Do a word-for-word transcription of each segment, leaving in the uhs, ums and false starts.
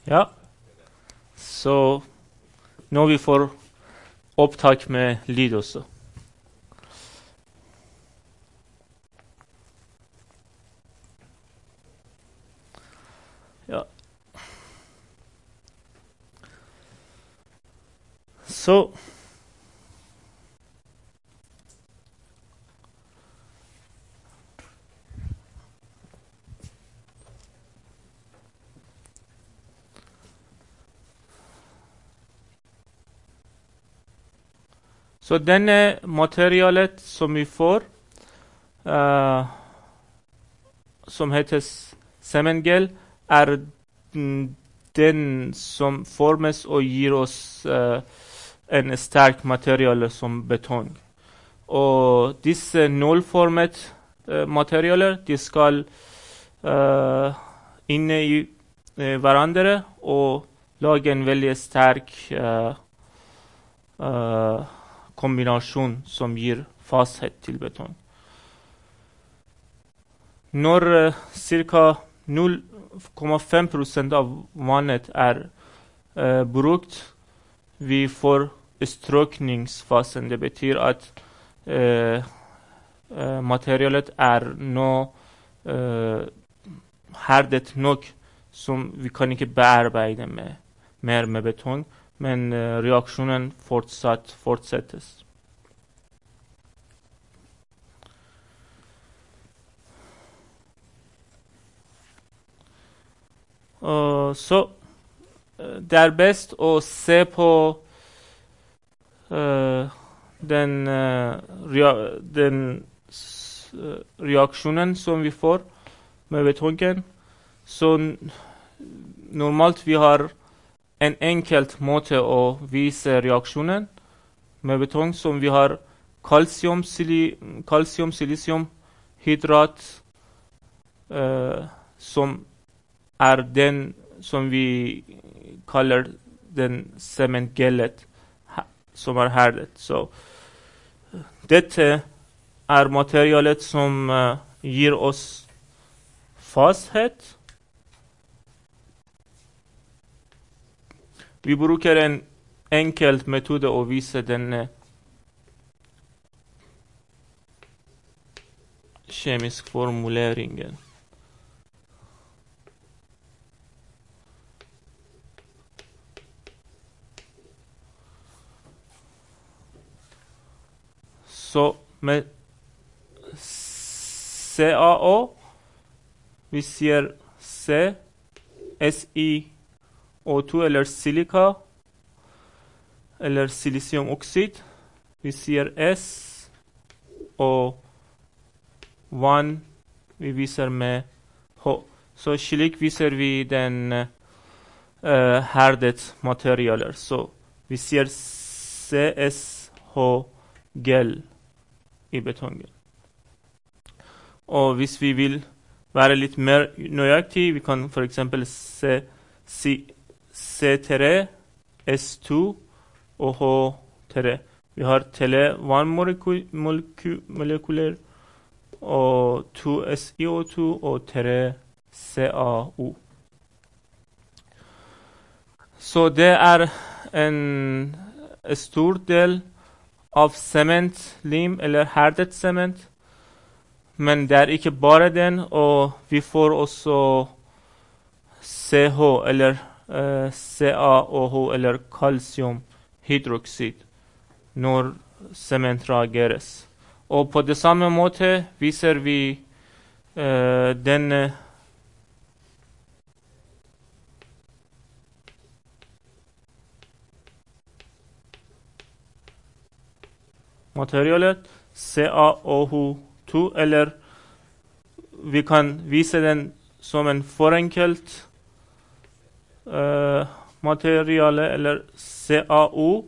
Ja, så nå vi får opptak med lyd også. Ja. Så Så denne materialet som vi får, uh, som heter semengel, er den som formes og gir oss uh, en sterk materiale som betong. Og disse nålformet uh, materialer, de skal uh, inne i uh, hverandre og lage en veldig sterk uh, uh, kombinasjon som gir fasthet til betong. Når uh, ca. null komma fem prosent av vannet er uh, brukt, vi får strøkningsfasen. Det betyr at uh, uh, materialet er nå uh, herdet nok, som vi kan ikke bearbeide med, mer med betong, men uh, reaksjonen fortsatt fortsettes. Uh, så uh, det er best å se på uh, den, uh, rea den uh, reaksjonen som vi får med betongen. Så normalt vi har en enkelt måte å vise reaksjonen med betong, som vi har kalsium, sili kalsium silisium, hydrat, uh, som er den som vi kaller den sementgelet, som er herdet. Så dette er materialet som uh, gir oss fasthet. Vi bruker en enkelt metode å vise denne kjemisk formuleringen. Så med C A O, vi sier C, S I O to eller silika, eller silisiumoksid. Vi sier S, og vann vi viser med H. Så slik viser vi den uh, herdet materialer. Så vi sier C S H gel i betongen. Og hvis vi vil være litt mer nøyaktig, vi kan for eksempel se C tre, S to og H tre. Vi har tre vannmolekyler og to S I O to og tre C A O. Så det er en stor del av sement, lim eller herdet sement. Men det er ikke bare den, og vi får også C H eller uh, C A O H eller kalsiumhydroksid når sement reageres. Og på det samme måte viser vi uh, denne materialet C A O H to, eller vi kan vise den som en forenkelt uh, materiale, eller C A O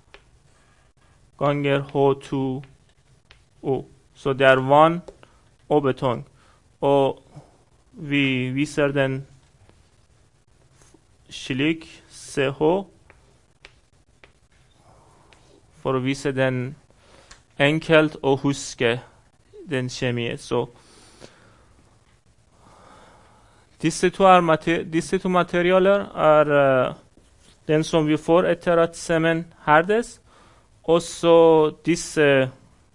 ganger H to O. Så det er vann og betong. Og vi viser den slik C H for å vise den enkelt å huske den kjemien. Så Disse to, er mater disse to materialer er uh, den som vi får etter at semen herdes. Også disse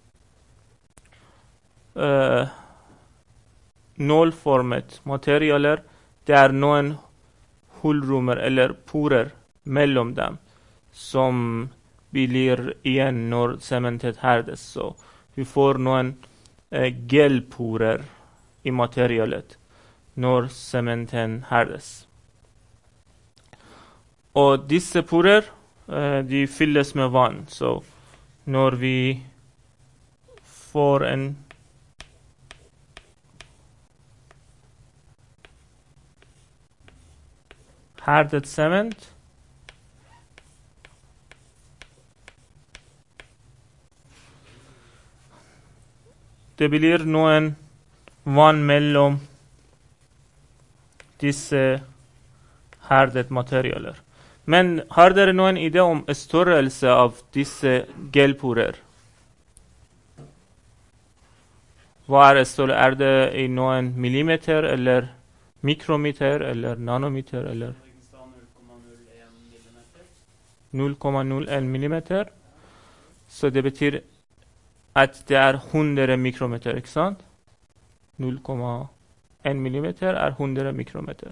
uh, nålformet materialer, det er noen hullrommer eller porer mellom dem som blir igjen når sementet herdes. Så vi får noen uh, gelporer i materialet når sementen herdes. Og disse porer uh, de fylles med vann. Så når vi får en herdet sement, det blir noen vann mellom disse herdet materialer. Men har dere noen idé om størrelse av disse gelporer? Hva er størrelse? Er det i noen millimeter, eller mikrometer, eller nanometer, eller null komma null én millimeter? Så det betyr at det er hundre mikrometer, ikke sant? null komma én millimeter er hundre mikrometer.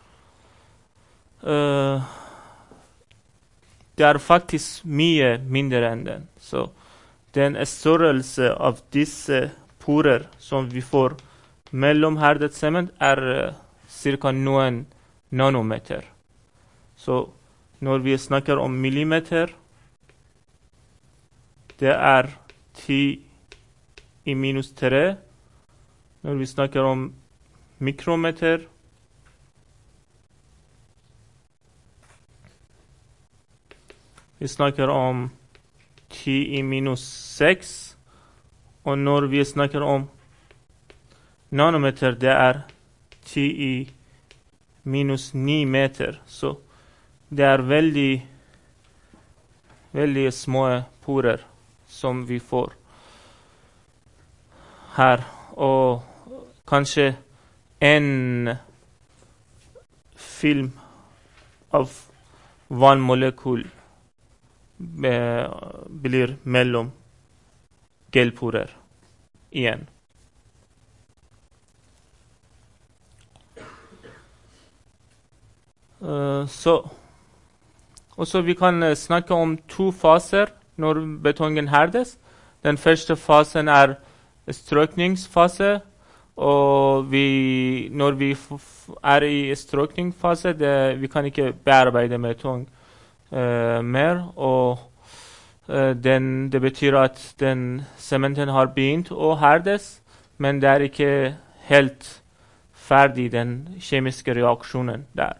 Uh, det er faktisk mye mindre enn den. Så den størrelse av disse porer som vi får mellom herdet sement er uh, ca. noen nanometer. Så når vi snakker om millimeter, det er ti i minus tre. Når vi snakker om mikrometer, vi snakker om ti i minus seks. Og når vi snakker om nanometer, det er ti i minus ni meter. Så det er veldig, veldig små porer som vi får her. Og kanskje en film av vannmolekyl blir mellom gelporer igjen. Uh, så også vi kan snakke om to faser når betongen herdes. Den første fasen er strøkningsfase, og vi, når vi f er i strøkningsfase, det, vi kan ikke bearbeide betong uh, mer, og uh, den, det betyr at den sementen har begynt å herdes, men det er ikke helt ferdig, den kjemiske reaksjonen der.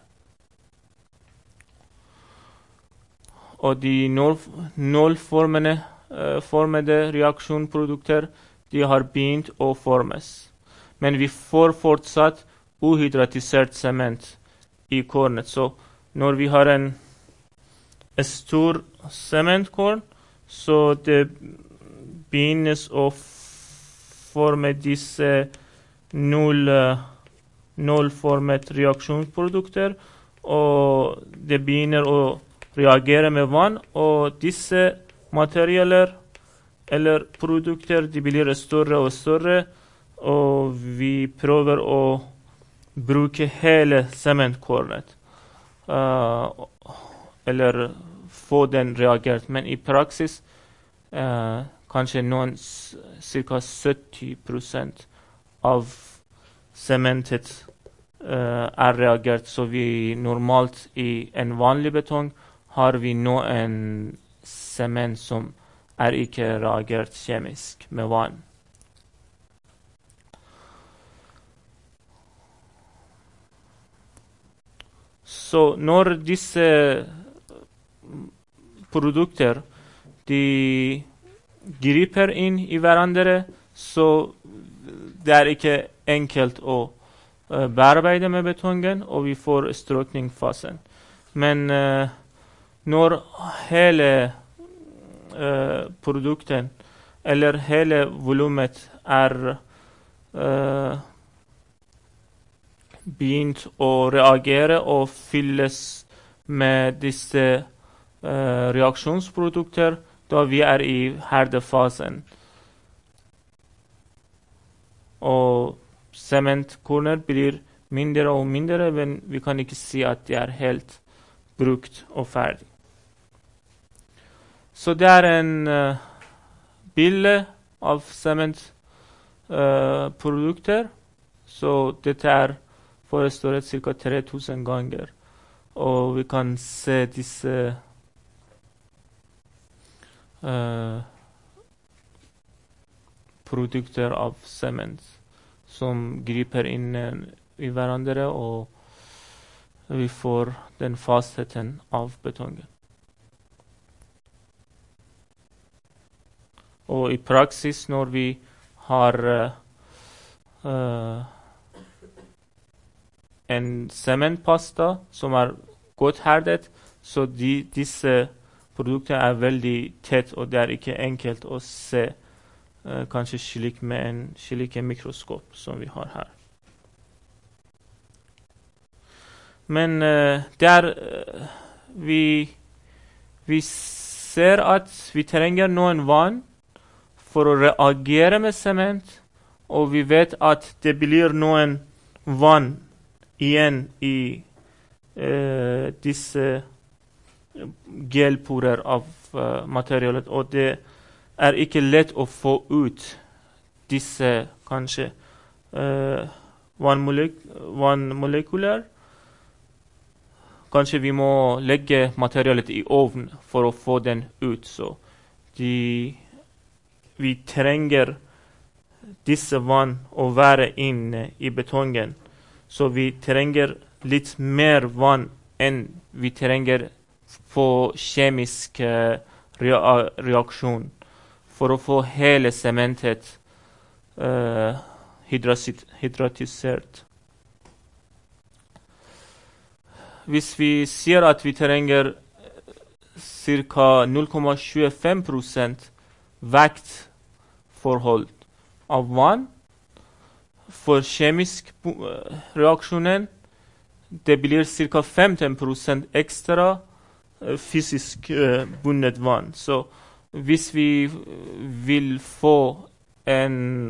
Og de nålformede uh, formede reaksjonsprodukter, de har begynt å formes. Men vi får fortsatt uhydratisert sement i kornet. Så når vi har en stor sementkorn, så det begynnes å forme disse null, nullformet reaksjonsprodukter, og det begynner å reagere med vann, og disse materialer eller produkter, de blir større og større, og vi prøver å bruke hele sementkornet, uh, eller få den reagert. Men i praksis, uh, kanskje noen ca. sytti prosent av sementet uh, er reagert, så vi normalt i en vanlig betong har vi noen sement som er ikke reagert kjemisk med vann. Så når disse produkter de griper inn i hverandre, så det er ikke enkelt å uh, bearbeide med betongen, og vi får strøkningsfasen. Men uh, når hele uh, produkten eller hele volumet er uh, begynt å reagere og fylles med disse uh, reaksjonsprodukter da vi er i herdefasen. Og sementkorner blir mindre og mindre, men vi kan ikke si at de er helt brukt og ferdig. Så det er en uh, bilde av sementprodukter. Uh, så dette er forestått ca. tre tusen ganger. Og vi kan se disse uh, produkter av sement som griper inn i hverandre, og vi får den fastheten av betongen. Og i praksis, når vi har uh, uh, en sementpasta som er godt herdet, så de, disse produktene er veldig tett, og det er ikke enkelt å se uh, kanskje slik med en slik mikroskop som vi har her. Men uh, der uh, vi, vi ser at vi trenger noen vann for å reagere med sement, og vi vet at det blir noen vann igjen i uh, disse gelporer av uh, materialet, og det er ikke lett å få ut disse kanskje uh, vannmolek vannmolekyler. Kanskje vi må legge materialet i ovnen for å få den ut, så de, vi trenger disse vann å være inne i betongen. Så vi trenger litt mer vann enn vi trenger på kjemisk uh, reaksjon for å få hele sementet uh, hydratisert. Hvis vi sier at vi trenger ca. null komma tjuefem prosent vektforhold av vann for kjemisk reaksjonen, det blir ca. femten prosent ekstra fysisk uh, bundet vann. Så hvis vi vil få en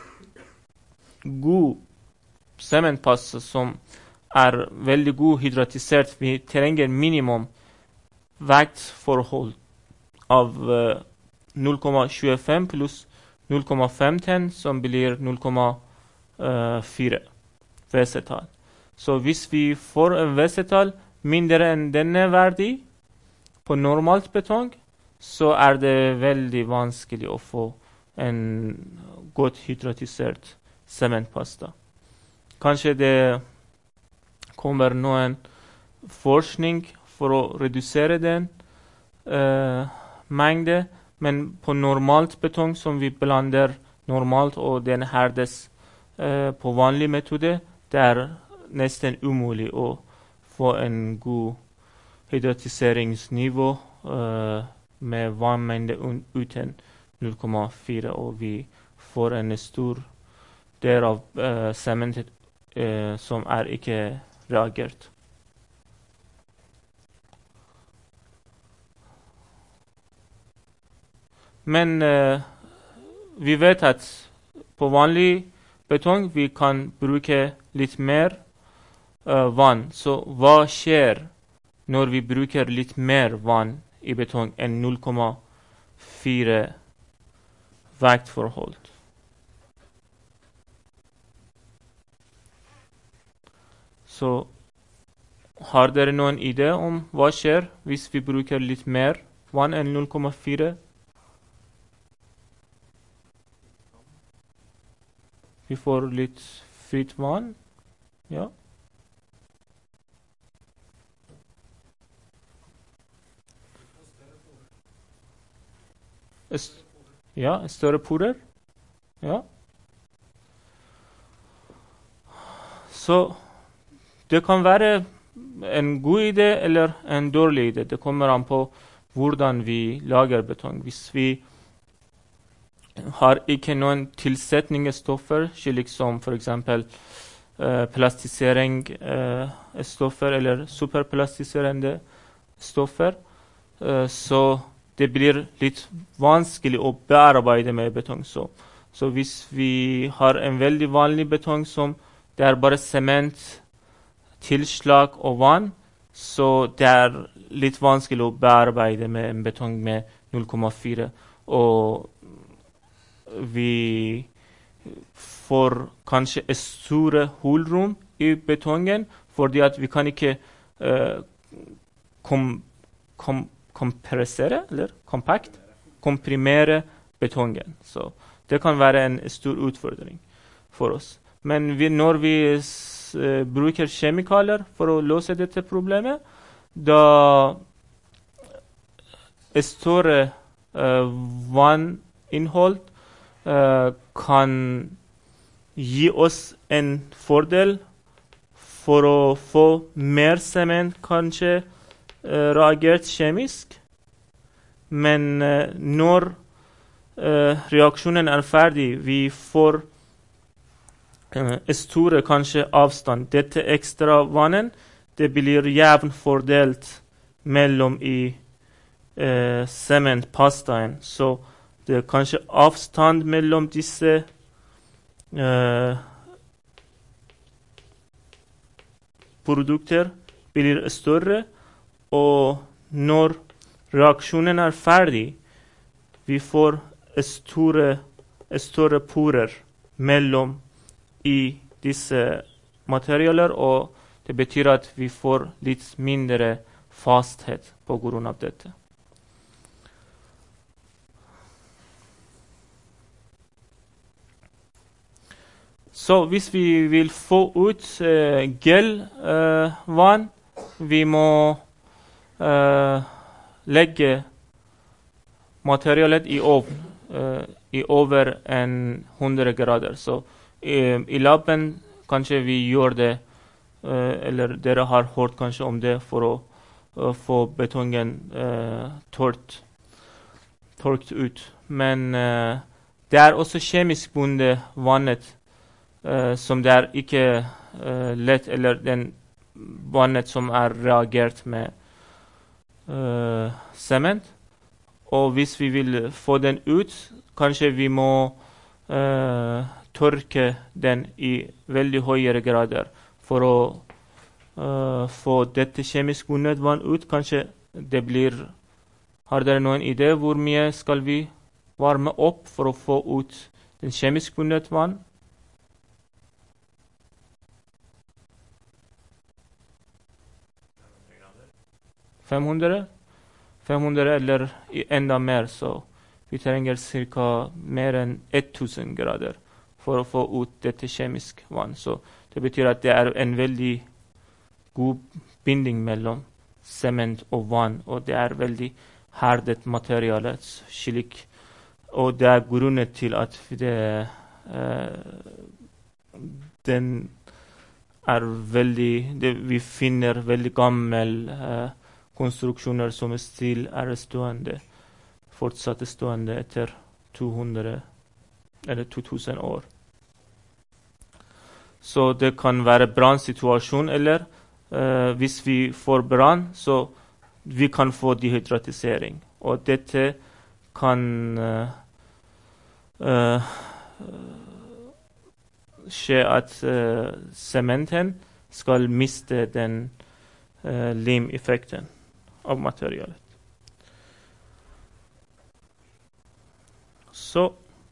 god sementpasta som er veldig god hydratisert, vi trenger minimum vektforhold av uh, null komma tjuefem pluss null komma femten, som blir null komma fire vesetal. Så hvis vi får en vesetal mindre enn denne verdi på normalt betong, så er det veldig vanskelig å få en godt hydratisert sementpasta. Kanskje det kommer noen forskning for å redusere den uh, mengde, men på normalt betong som vi blander normalt og den herdes uh, på vanlig metode, det er nesten umulig å få en god hydratiseringsnivå uh, med vannmengde uten null komma fire, og vi får en stor del av uh, sementet uh, som er ikke reagert. Men uh, vi vet at på vanlig betong vi kan bruke litt mer uh, vann. Så hva skjer når vi bruker litt mer vann i betong enn null komma fire vektforhold? Så har dere noen idé om hva skjer hvis vi bruker litt mer vann enn null komma fire? Vi får litt fritt vann. Ja. Est ja, større porer. Ja. Så det kan være en god idé eller en dårlig idé. Det kommer an på hvordan vi lager betong. Hvis vi har ikke noen tilsetningsstoffer, slik som for eksempel uh, plastisering uh, stoffer eller superplastiserende stoffer. Uh, så det blir litt vanskelig å bearbeide med betong. Så, så hvis vi har en veldig vanlig betong som det er bare sement, tilslag og vann, så det er litt vanskelig å bearbeide med en betong med null komma fire. Og vi får kanskje et store hulrom i betongen, fordi at vi kan ikke uh, kom, kom, kompressere, eller kompakt, komprimere betongen. Så det kan være en stor utfordring for oss. Men vi, når vi s, uh, bruker kjemikalier for å løse dette problemet, da større uh, vanninnhold uh, kan gi oss en fordel for å få mer sement kanskje uh, reagert kjemisk. Men uh, når uh, reaksjonen er ferdig, vi får uh, store kanskje avstand. Dette ekstra vannet, det blir jevnt fordelt mellom i uh, sementpastaen. Så det er kanskje avstand mellom disse Uh, produkter blir større, og når reaksjonen er ferdig, vi får store, større porer mellom i disse materialer, og det betyr at vi får litt mindre fasthet på grunn av dette. Så hvis vi vil få ut uh, gel-vann, uh, vi må uh, legge materialet i ovn uh, i over en hundre grader. Så uh, i laben kanskje vi gjør det, uh, eller dere har hørt kanskje om det, for å uh, få betongen uh, tørt, tørt ut. Men uh, det er også kjemisk bundet vannet, Uh, som det er ikke uh, lett, eller den vannet som er reagert med uh, sement. Og hvis vi vil få den ut, kanskje vi må uh, tørke den i veldig høyere grader for å uh, få dette kjemisk bundet vann ut. Kanskje det blir... Har dere noen idé hvor mye skal vi varme opp for å få ut den kjemisk bundet vann? fem hundre? fem hundre eller enda mer, så vi trenger ca. mer enn tusen grader for å få ut dette kjemisk vann. Så det betyr at det er en veldig god binding mellom sement og vann, og det er veldig herdet materiale, slik. Og det er grunnet til at det, uh, den er veldig, det, vi finner veldig gammel uh, konstruksjoner som stil er stående, fortsatt stående etter to hundre eller to tusen år. Så det kan være brannsituasjon, eller uh, hvis vi får brann, så vi kan få dehydratisering. Og dette kan uh, uh, skje at uh, sementen skal miste den uh, limeffekten av materialet. Så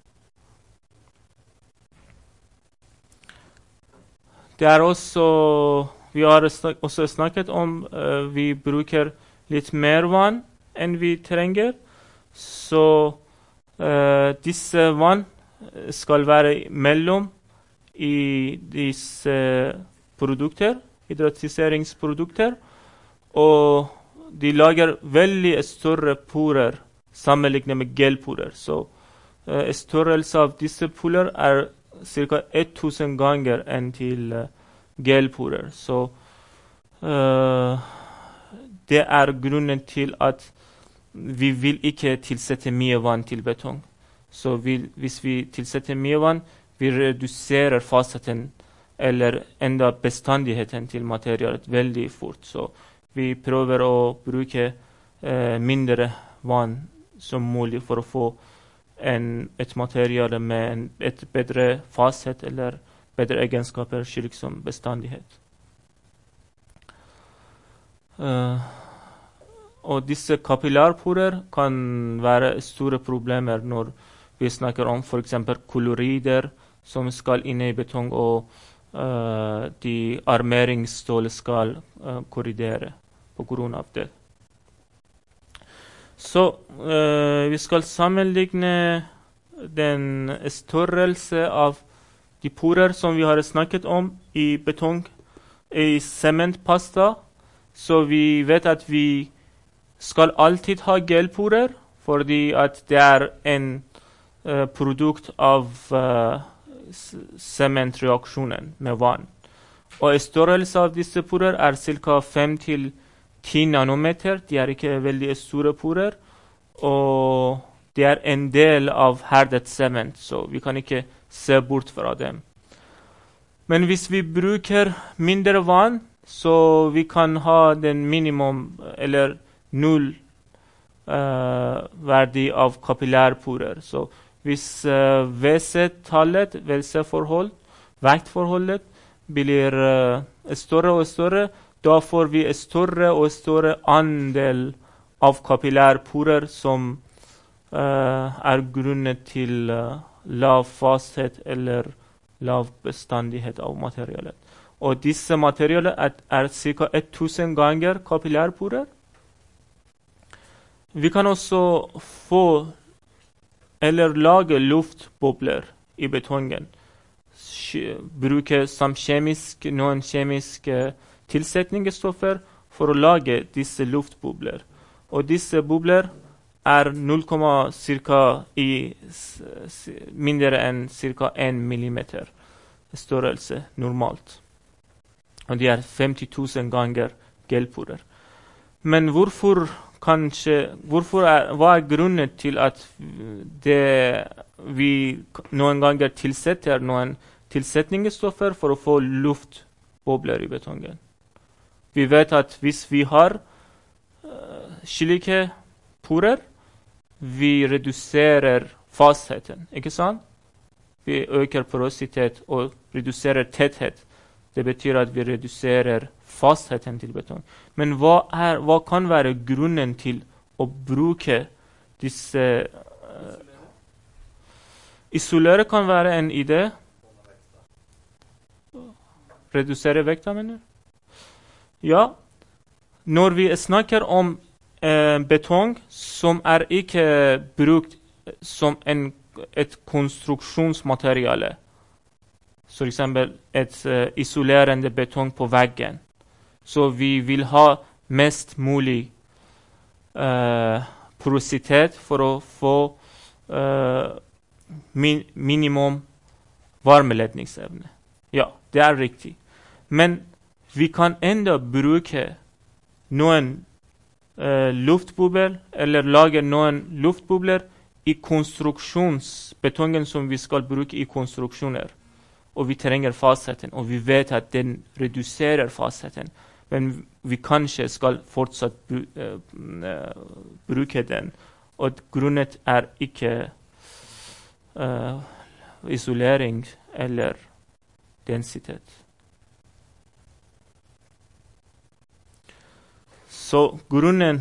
det er også, vi har snak, også snakket om uh, vi bruker litt mer vann enn vi trenger. Så uh, disse vann skal være mellom i disse produkter, hydratiseringsprodukter, og de lager veldig større porer sammenlignet med gelporer. Så uh, størrelse av disse porer er ca. tusen ganger enn til uh, gelporer. Så uh, det er grunnen til at vi vil ikke tilsette mye vann til betong. Så vi, hvis vi tilsetter mye vann, vi reduserer fastheten eller enda bestandigheten til materialet veldig fort. Så vi prøver å bruke eh, mindre vann som mulig for å få en, et materiale med en, et bedre fasthet eller bedre egenskaper, slik som bestandighet. Uh, og disse kapillærporer kan være store problemer når vi snakker om for eksempel kolorider som skal inne i betong, og uh, de armeringsstål skal uh, korridere på grunn av det. Så uh, vi skal sammenligne den størrelse av de porer som vi har snakket om i betong, i sementpasta. Så vi vet at vi skal alltid ha gelporer, fordi at det er en uh, produkt av uh, sementreaksjonen med vann. Og størrelse av disse porer er ca. fem til ti nanometer. De er ikke veldig store porer, og det er en del av herdet sement, så vi kan ikke se bort fra dem. Men hvis vi bruker mindre vann, så vi kan ha den minimum eller null uh, verdi av kapillærporer. Så hvis uh, V C-tallet, V C-forhold, vektforholdet blir uh, større og større, da får vi større og større andel av kapillærporer som uh, er grunnet til uh, lav fasthet eller lav bestandighet av materialet. Og disse materialet er, er ca. tusen ganger kapillærporer. Vi kan også få eller lage luftbobler i betongen. Bruke som kjemisk, noen kjemiske tilsetningsstoffer for å lage disse luftbobler. Og disse bobler er null, cirka i mindre enn ca. en millimeter størrelse normalt. Og de er femti tusen ganger gelporer. Men hvorfor kanskje, hvorfor er, hva er grunnen til at det, vi noen ganger tilsetter noen tilsetningsstoffer for å få luftbobler i betongen? Vi vet at hvis vi har uh, slike porer, vi reduserer fastheten, ikke sant? Vi øker porositet og reduserer tetthet. Det betyr at vi reduserer fastheten til betong. Men hva, er, hva kan være grunnen til å bruke disse uh, Isolere kan være en idé. Redusere vekta, mener? Ja, når vi snakker om eh, betong som er ikke brukt som en, et konstruksjonsmateriale, for eksempel et uh, isolerende betong på veggen, så vi vil ha mest mulig uh, porositet for å få uh, min, minimum varmeledningsevne. Ja, det er riktig. Men vi kan enda bruke noen uh, luftbobler, eller lage noen luftbobler i konstruksjonsbetongen som vi skal bruke i konstruksjoner. Og vi trenger fastheten, og vi vet at den reduserer fastheten. Men vi kanskje skal fortsatt bru, uh, uh, bruke den. Og grunnet er ikke uh, isolering eller densitet. Så grunnen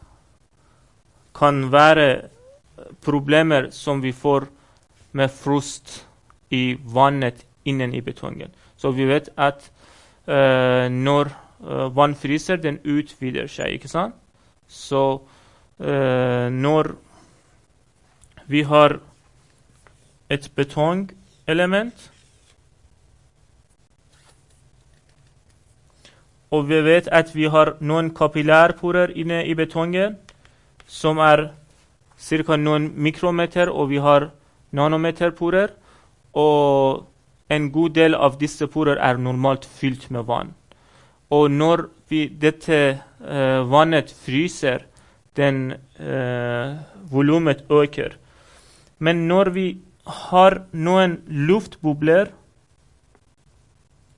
kan være problemer som vi får med frost i vannet innen i betongen. Så vi vet at uh, når uh, vann fryser, den utvider seg, ikke sant? Så uh, når vi har et betongelement, og vi vet at vi har noen kapillærporer inne i betongen, som er ca. noen mikrometer, og vi har nanometerporer, og en god del av disse porer er normalt fylt med vann. Og når vi, dette uh, vannet fryser, den uh, volumet øker. Men når vi har noen luftbobler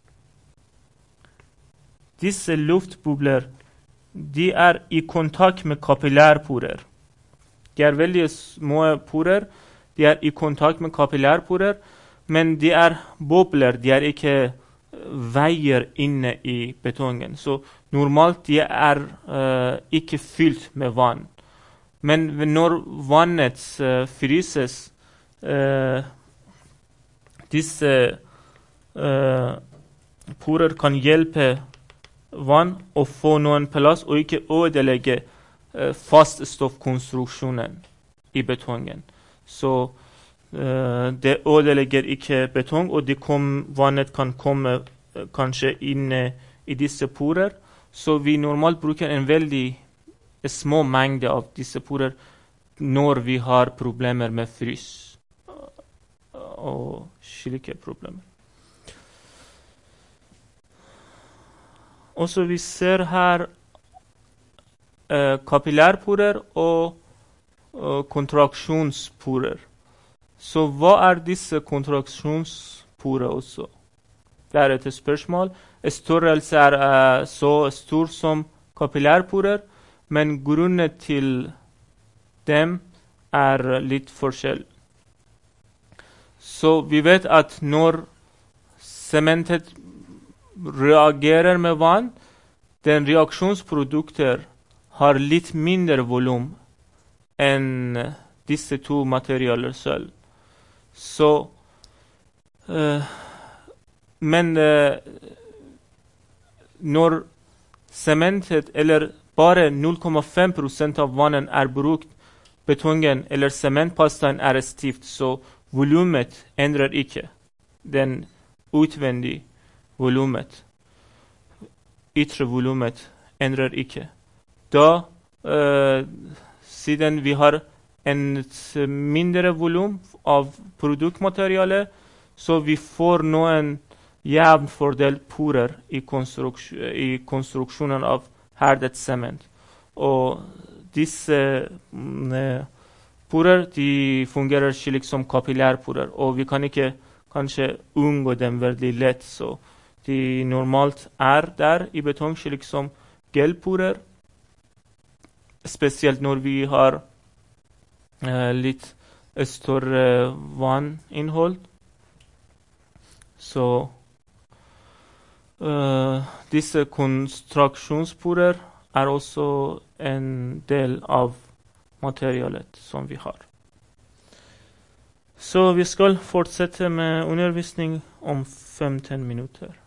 Disse luftbobler de er i kontakt med kapillærporer. De er veldig små porer. De er i kontakt med kapillærporer, men de er bobler. De er ikke veier inne i betongen. Så normalt de er uh, ikke fylt med vann. Men når vannet uh, fryses, uh, disse uh, porer kan hjelpe vann å få noen plass og ikke ødelegge uh, faststoffkonstruksjonen i betongen. Så uh, det ødelegger ikke betong, og kom, vannet kan komme uh, kanskje inn uh, i disse porer. Så vi normalt bruker en veldig små mengde av disse porer når vi har problemer med frys og slike problemer. Og så vi ser her uh, kapillærporer og uh, kontraksjonsporer. Så hva er disse kontraksjonsporer også? Det er et spørsmål. Størrelse er uh, så stor som kapillærporer, men grunnen til dem er litt forskjell. Så vi vet at når sementet reagerer med vann, den reaksjonsprodukter har litt mindre volum enn disse to materialer selv. Så uh, men uh, når sementet eller bare null komma fem prosent av vannet er brukt, betongen eller sementpastaen er stivt, så volumet endrer ikke. Den utvendige volumet, ytre volumet, endrer ikke. Da, uh, siden vi har en mindre volum av produktmateriale, så vi får noen jevn fordelt porer i, konstruks i konstruksjonen av herdet sement. Og disse mm, porer de fungerer slik som kapillærporer, og vi kan ikke kanskje unngå dem veldig lett. Så de normalt er der i betong slik som gelporer, spesielt når vi har uh, litt større vanninnhold. Så uh, disse konstruksjonsporer er også en del av materialet som vi har. Så vi skal fortsette med undervisning om femten minutter.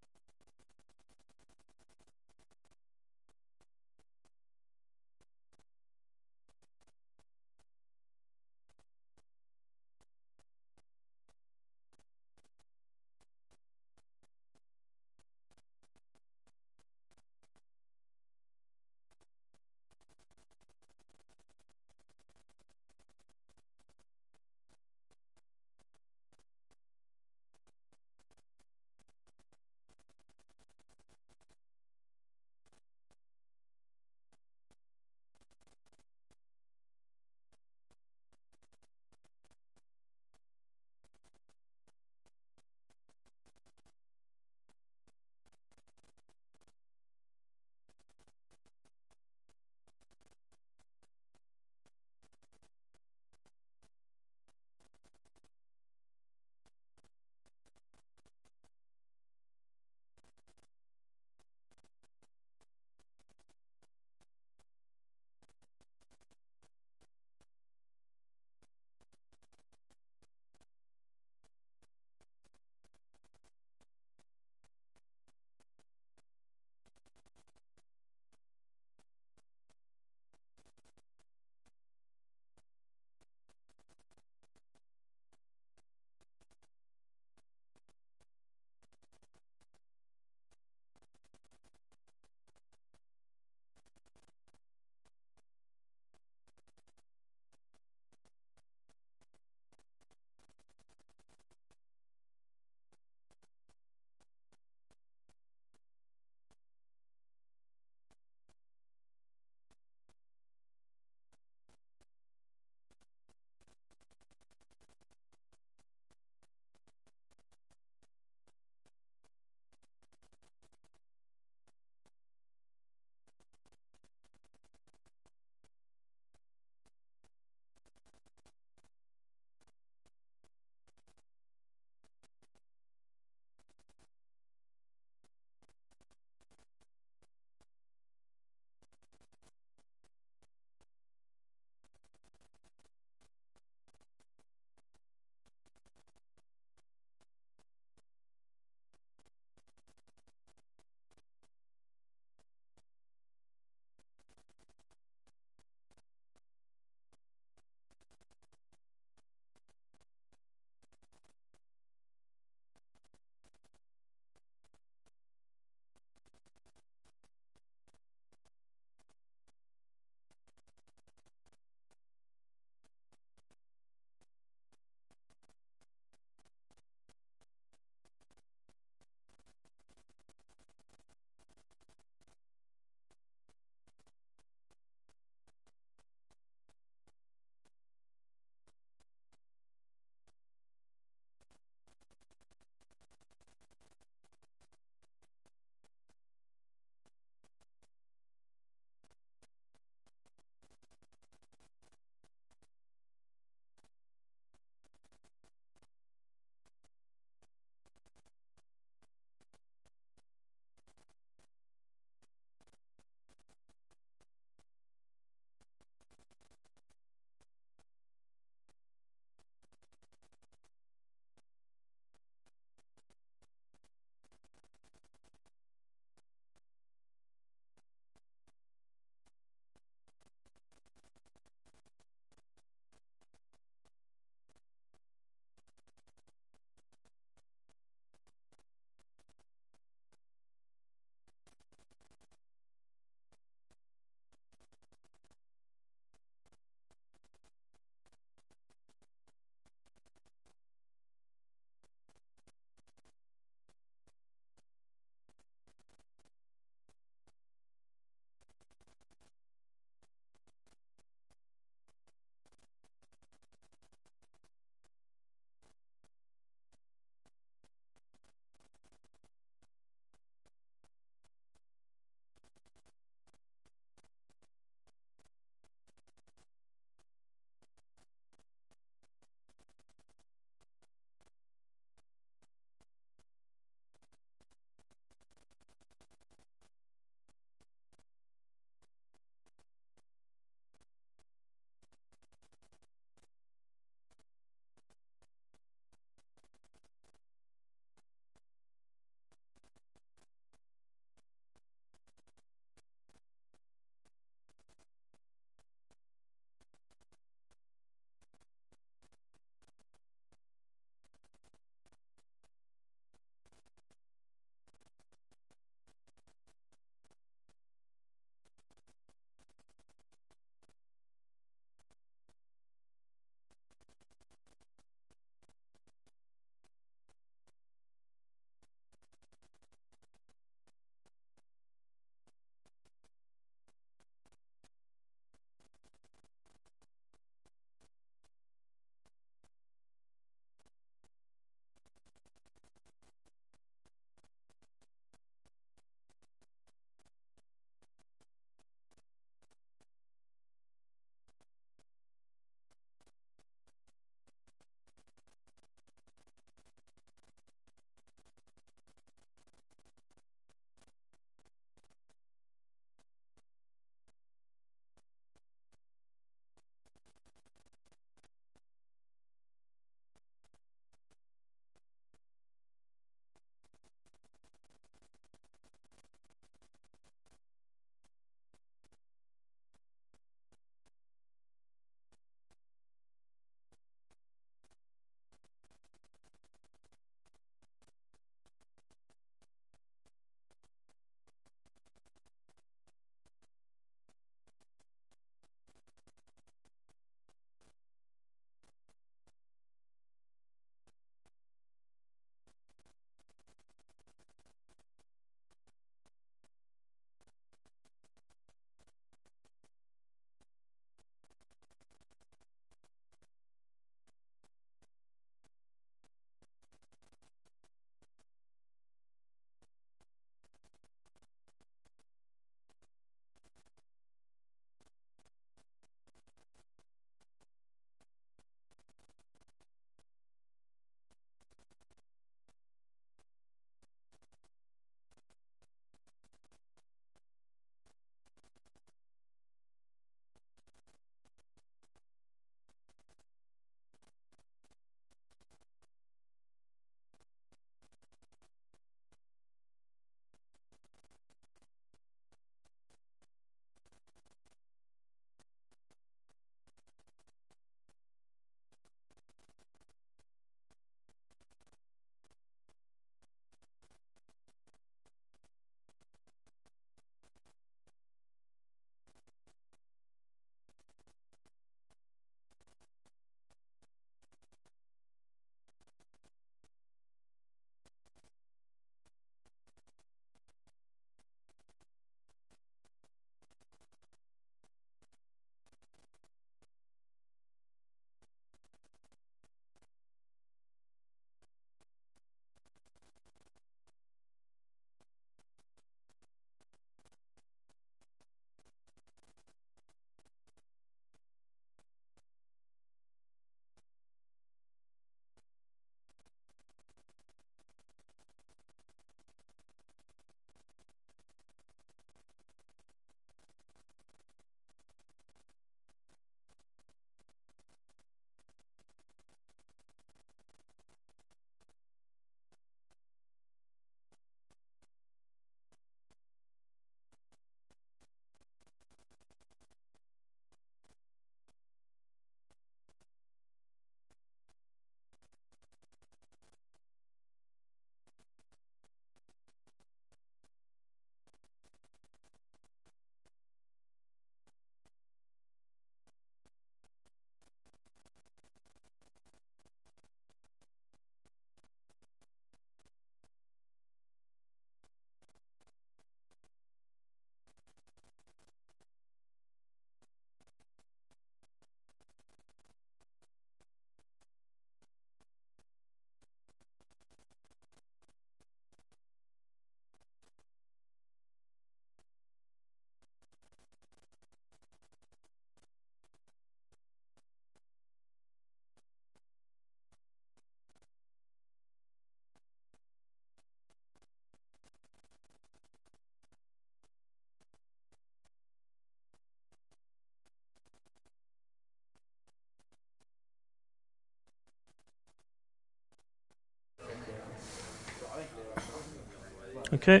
Ok.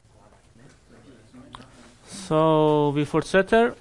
Så vi fortsetter.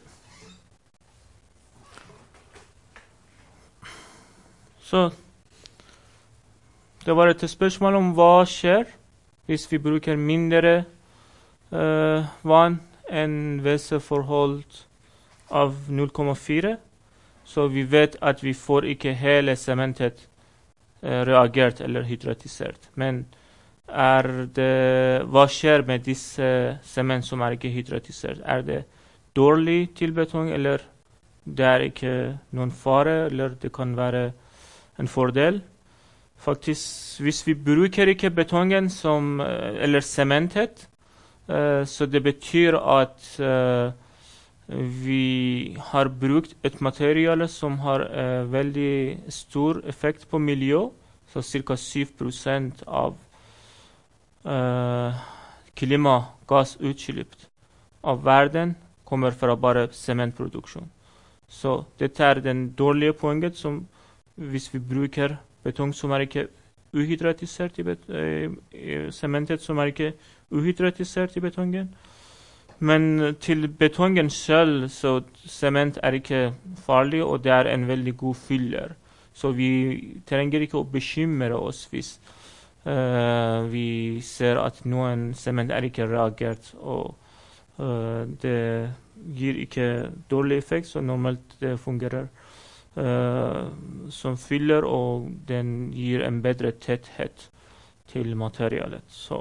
Så det var et spørsmål om hva skjer hvis vi bruker mindre uh, vann enn væskeforhold av null komma fire. Så vi vet at vi får ikke hele sementet uh, reagert eller hydratisert. Men er det, hva skjer med disse sement som er ikke hydratisert? Er det dårlig til betong, eller det er ikke noen fare, eller det kan være en fordel? Faktisk, hvis vi bruker ikke betongen som, eller sementet, uh, så det betyr at uh, vi har brukt et materiale som har uh, veldig stor effekt på miljø, så ca. syv prosent av uh, klimagassutslipp av verden kommer fra bare sementproduksjon. Så dette er den dårlige poenget som hvis vi bruker betong som er ikke uhydratisert i, bet i sementet som er ikke uhydratisert i betongen. Men til betongen selv, så sement er ikke farlig, og det er en veldig god fyller. Så vi trenger ikke å bekymre oss hvis uh, vi ser at noen sement er ikke reagert, og uh, det gir ikke dårlig effekt, så normalt det fungerer Uh, som fyller, og den gir en bedre tetthet til materialet. Så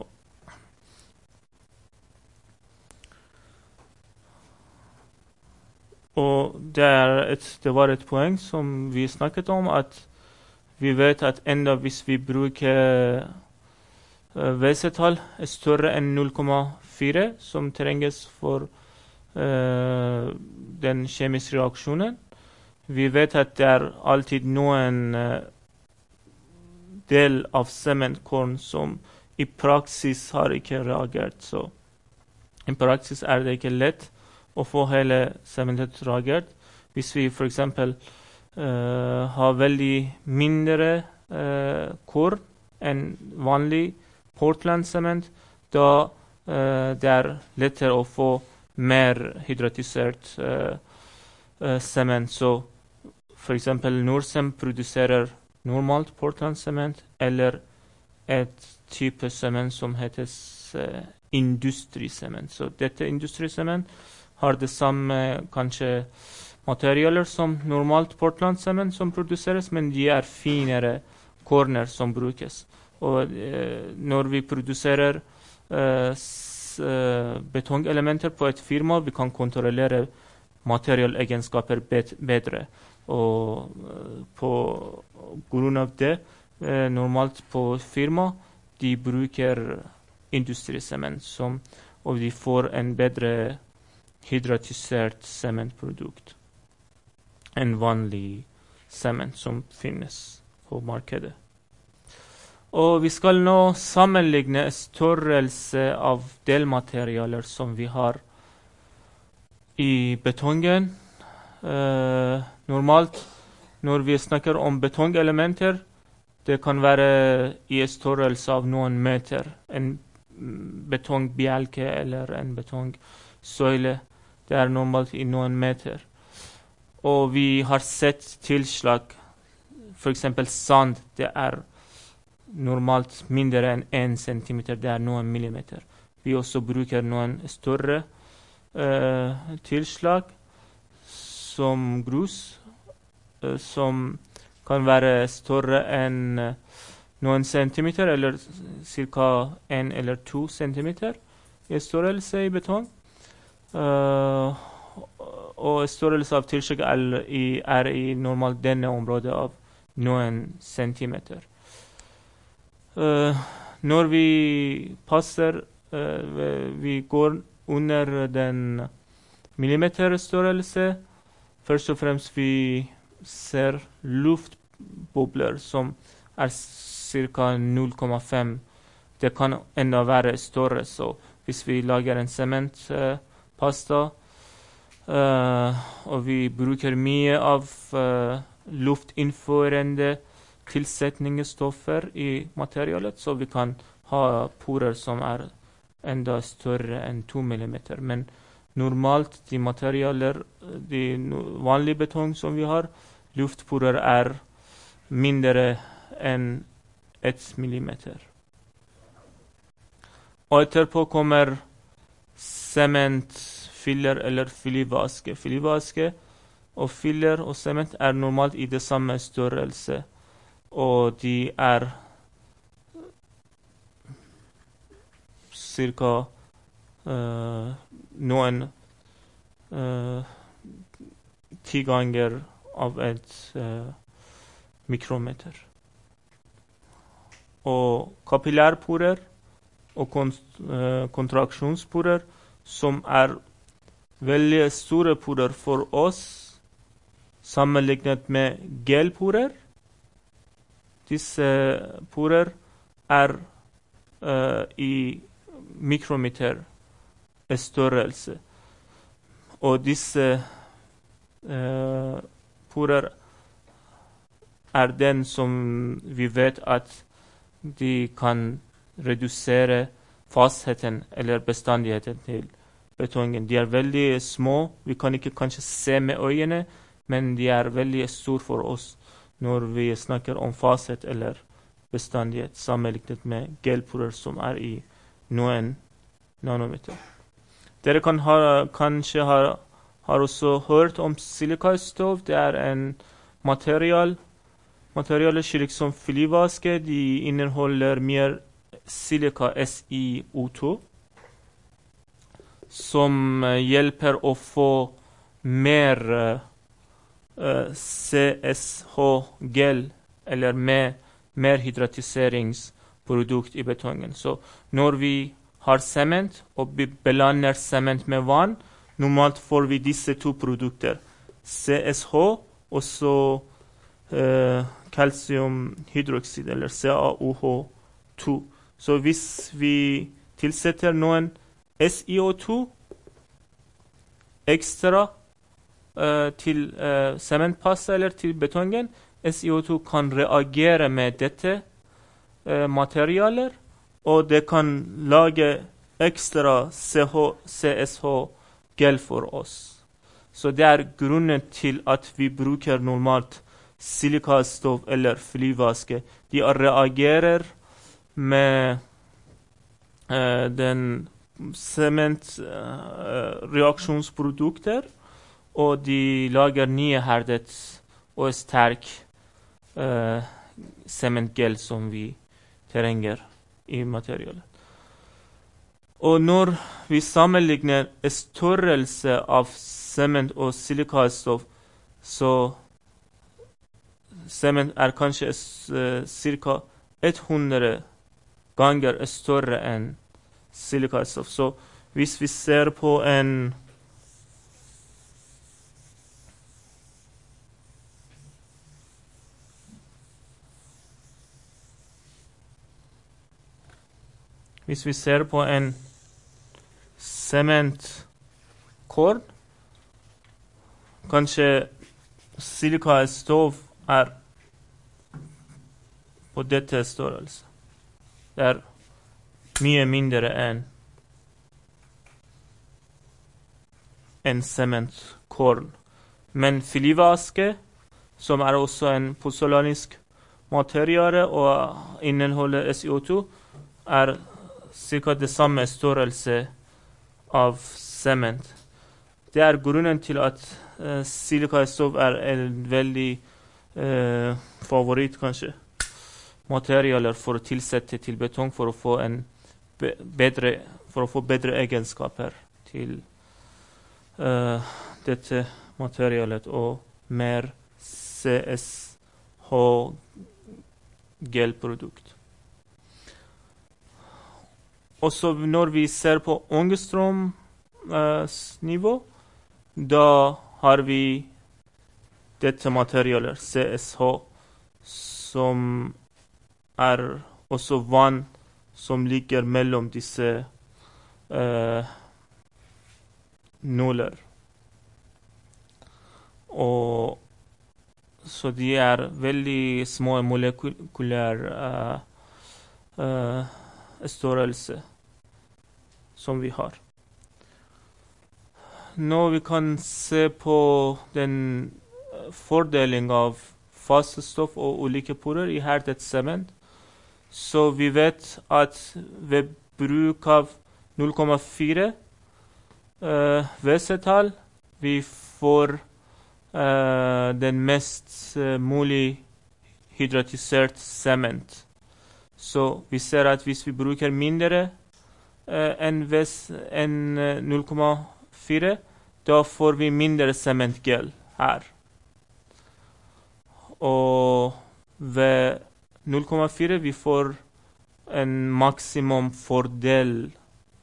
og det, er et, det var et poeng som vi snakket om, at vi vet at enda hvis vi bruker uh, væsketall større enn null komma fire som trenges for uh, den kjemiske reaksjonen, vi vet at det er alltid noen uh, del av sementkorn som i praksis har ikke reagert. Så i praksis er det ikke lett å få hele sementet reagert. Hvis vi for eksempel uh, har veldig mindre uh, korn enn vanlig Portland-sement, da uh, det er lettere å få mer hydratisert uh, uh, sement. Så for eksempel Norcem produserer normalt Portland-sement, eller et type sement som heter uh, industrisement. Så dette industrisement har det samme kanskje materialer som normalt Portland-sement som produseres, men de er finere korner som brukes. Og uh, når vi produserer uh, s, uh, betongelementer på et firma, vi kan kontrollere materialegenskaper bet bedre. Og på grunn av det, eh, normalt på firma, de bruker industrisement, som, og de får en bedre hydratisert sementprodukt enn vanlig sement som finnes på markedet. Og vi skal nå sammenligne størrelse av delmaterialer som vi har i betongen. Uh, normalt, når vi snakker om betongelementer, det kan være i størrelse av noen meter. En betongbjelke eller en betongsøyle, det er normalt i noen meter. Og vi har sett tilslag, for eksempel sand, det er normalt mindre enn en centimeter, det er noen millimeter. Vi også bruker noen større uh, tilslag, som grus, uh, som kan være større enn uh, noen centimeter, eller ca. en eller to centimeter i størrelse i betong. Uh, og størrelse av tilslag er i, er i normalt denne området av noen centimeter. Uh, når vi passer, uh, vi går under den millimeterstørrelse. Først og fremst vi ser luftbobler som er ca. null komma fem. Det kan enda være større, så hvis vi lager en sementpasta, uh, uh, og vi bruker mye av uh, luftinnførende tilsetningsstoffer i materialet, så vi kan ha porer som er enda større enn to millimeter. Men normalt de materialer, de vanlige betong som vi har, luftporer er mindre enn ett millimeter. Og etterpå kommer sement, filler eller filivaske. Filivaske og filler og sement er normalt i det samme størrelse, og de er cirka uh, noen uh, ti ganger av et uh, mikrometer. Og kapillærporer og kont- uh, kontraksjonsporer, som er veldig store porer for oss, sammenlignet med gelporer. Disse porer er uh, i mikrometer størrelse. Og disse uh, porer er den som vi vet at de kan redusere fastheten eller bestandigheten til betongen. De er veldig små. Vi kan ikke kanskje se med øynene, men de er veldig store for oss når vi snakker om fasthet eller bestandighet, sammenlignet med gelporer som er i noen nanometer. Dere kan ha, kanskje ha, har også hørt om silikastov. Det er en material, materialer slik som filivaske. De inneholder mer silika, S i O to, som hjelper å få mer uh, C S H-gel, eller mer, mer hydratiseringsprodukt i betongen. Så når vi har sement, og vi belander sement med vann, normalt får vi disse to produkter, C S H og så uh, kalsiumhydroksid, eller C a O H to. Så hvis vi tilsetter noen S i O to ekstra uh, til uh, sementpasta eller til betongen, S i O to kan reagere med dette uh, materialer, og det kan lage ekstra C S H-gel for oss. Så det er grunnen til at vi bruker normalt silikastov eller flyvaske. De reagerer med uh, den sementreaksjonsprodukter, uh, og de lager nye herdet og sterk uh, sementgel som vi trenger i materialet. Og når vi sammenligner størrelse av sement og silikastov, så sement er kanskje uh, cirka hundre ganger større enn silikastov. Så hvis vi ser på en Hvis vi ser på en sementkorn, kanskje silikastov er på dette størrelse. Det er mye mindre enn en sementkorn. Men filivaske, som er også en pozzolanisk materiale og inneholder S i O to, er cirka det samme størrelse av sement. Det er grunnen til at uh, silikastov er en veldig uh, favoritt, kanskje, materialer for å tilsette til betong for å få en be bedre for å få bedre egenskaper til uh, dette materialet og mer C S H-gelprodukt. Også når vi ser på ångstrømnivå, uh, da har vi dette materialet, C S H, som er også vann som ligger mellom disse uh, nåler. Og så de er veldig små molekylær uh, uh, størrelse. som vi har. Nå vi kan se på den fordeling av faste stoff og ulike porer i herdet sement. Så vi vet at ved bruk av null komma fire uh, vesetall vi får uh, den mest uh, mulig hydratisert sement. Så vi ser at hvis vi bruker mindre uh, enn en, uh, null komma fire, da får vi mindre sementgel her. Og ved null komma fire vi får en maksimum fordel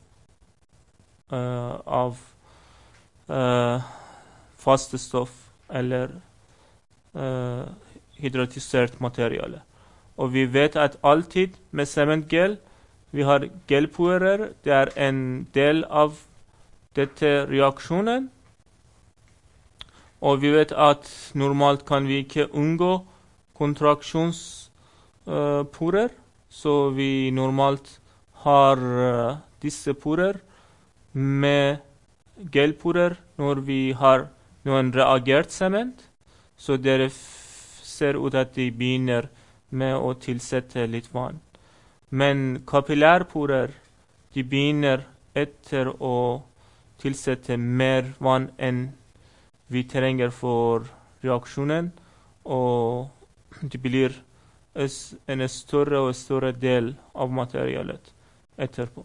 uh, av uh, faste stoff eller uh, hydratisert materiale. Og vi vet at alltid med sementgel vi har gelporer, det er en del av dette reaksjonen. Og vi vet at normalt kan vi ikke unngå kontraksjonsporer, uh, så vi normalt har uh, disse porer med gelporer når vi har noen reagert sement. Så dere ser ut at de begynner med å tilsette litt vann. Men kapillærporer, de begynner etter å tilsette mer vann enn vi trenger for reaksjonen, og det blir en større og større del av materialet etterpå.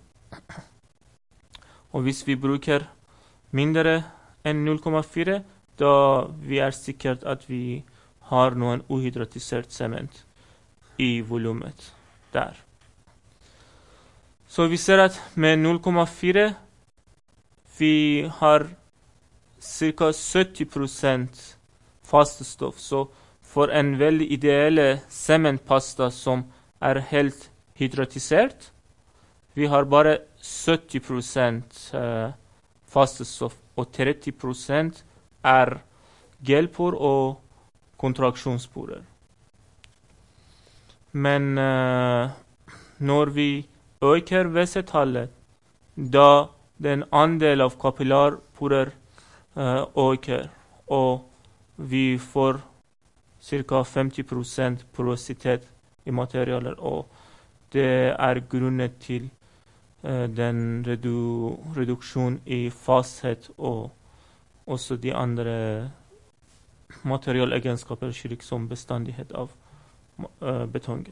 Og hvis vi bruker mindre enn null komma fire, da vi er sikkert at vi har noen uhydratisert sement i volumet der. Så vi ser at med null komma fire vi har ca. sytti prosent faste stoff. Så for en veldig ideelle sementpasta som er helt hydratisert, vi har bare sytti prosent uh, faste stoff, og tretti prosent er gelpor og kontraksjonsporer. Men uh, når vi øker vesetallet, da den andel av kapillarporer uh, øker, og vi får ca. femti prosent porositet i materialer, og det er grunnet til uh, den redu reduksjon i fasthet og også de andre materialegenskaper, slik som bestandighet av uh, betong.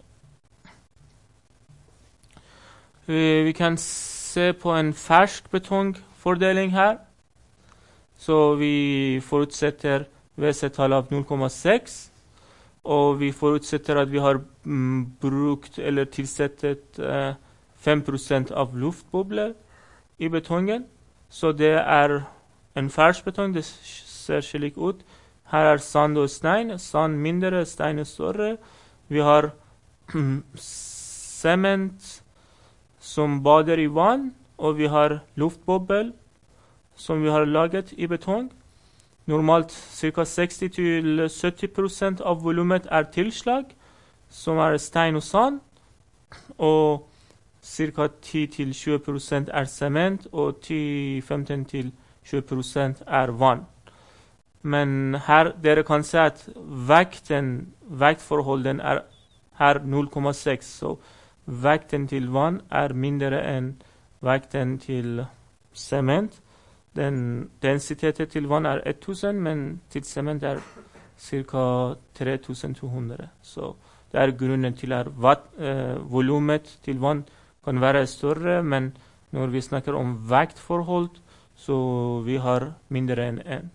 Vi, vi kan se på en fersk betongfordeling her. Så vi forutsetter vesetall av null komma seks, og vi forutsetter at vi har mm, brukt eller tilsettet uh, fem prosent av luftbobler i betongen. Så det er en fersk betong, det ser slik ut. Her er sand og stein, sand mindre, stein større. Vi har sement som bader i vann, og vi har luftbobbel som vi har laget i betong. Normalt ca. seksti til sytti prosent av volumet er tilslag, som er stein og sand, og ca. ti til tjue prosent er sement, og ti til femten til tjue prosent er vann. Men her dere kan se at vekten, vektforholden er her null komma seks, så vekten til vann er mindre enn vekten til sement. Den densiteten til vann er tusen, men til sement er ca. tre tusen to hundre. Så det er grunnen til at eh, volumet til vann kan være større, men når vi snakker om vektforhold, så vi har mindre enn en.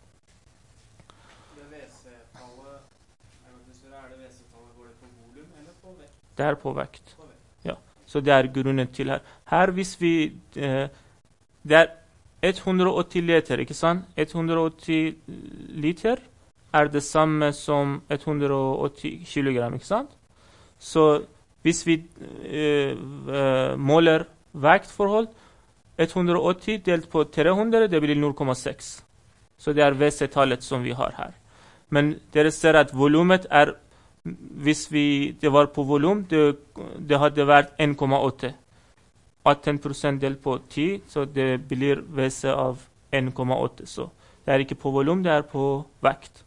Det er på vekt. Ja. Så det er grunnen til her. Her hvis vi eh, det er hundre og åtti liter, ikke sant? hundre og åtti liter er det samme som hundre og åtti kilogram, ikke sant? Så hvis vi eh, måler vektforhold, hundre og åtti delt på tre hundre, det blir null komma seks. Så det er vesetallet som vi har her. Men dere ser at volumet er, hvis vi, det var på volum, det, det hadde vært en komma åtte. atten prosent delt på ti, så det blir V C av en komma åtte. Så det er ikke på volum, det er på vekt.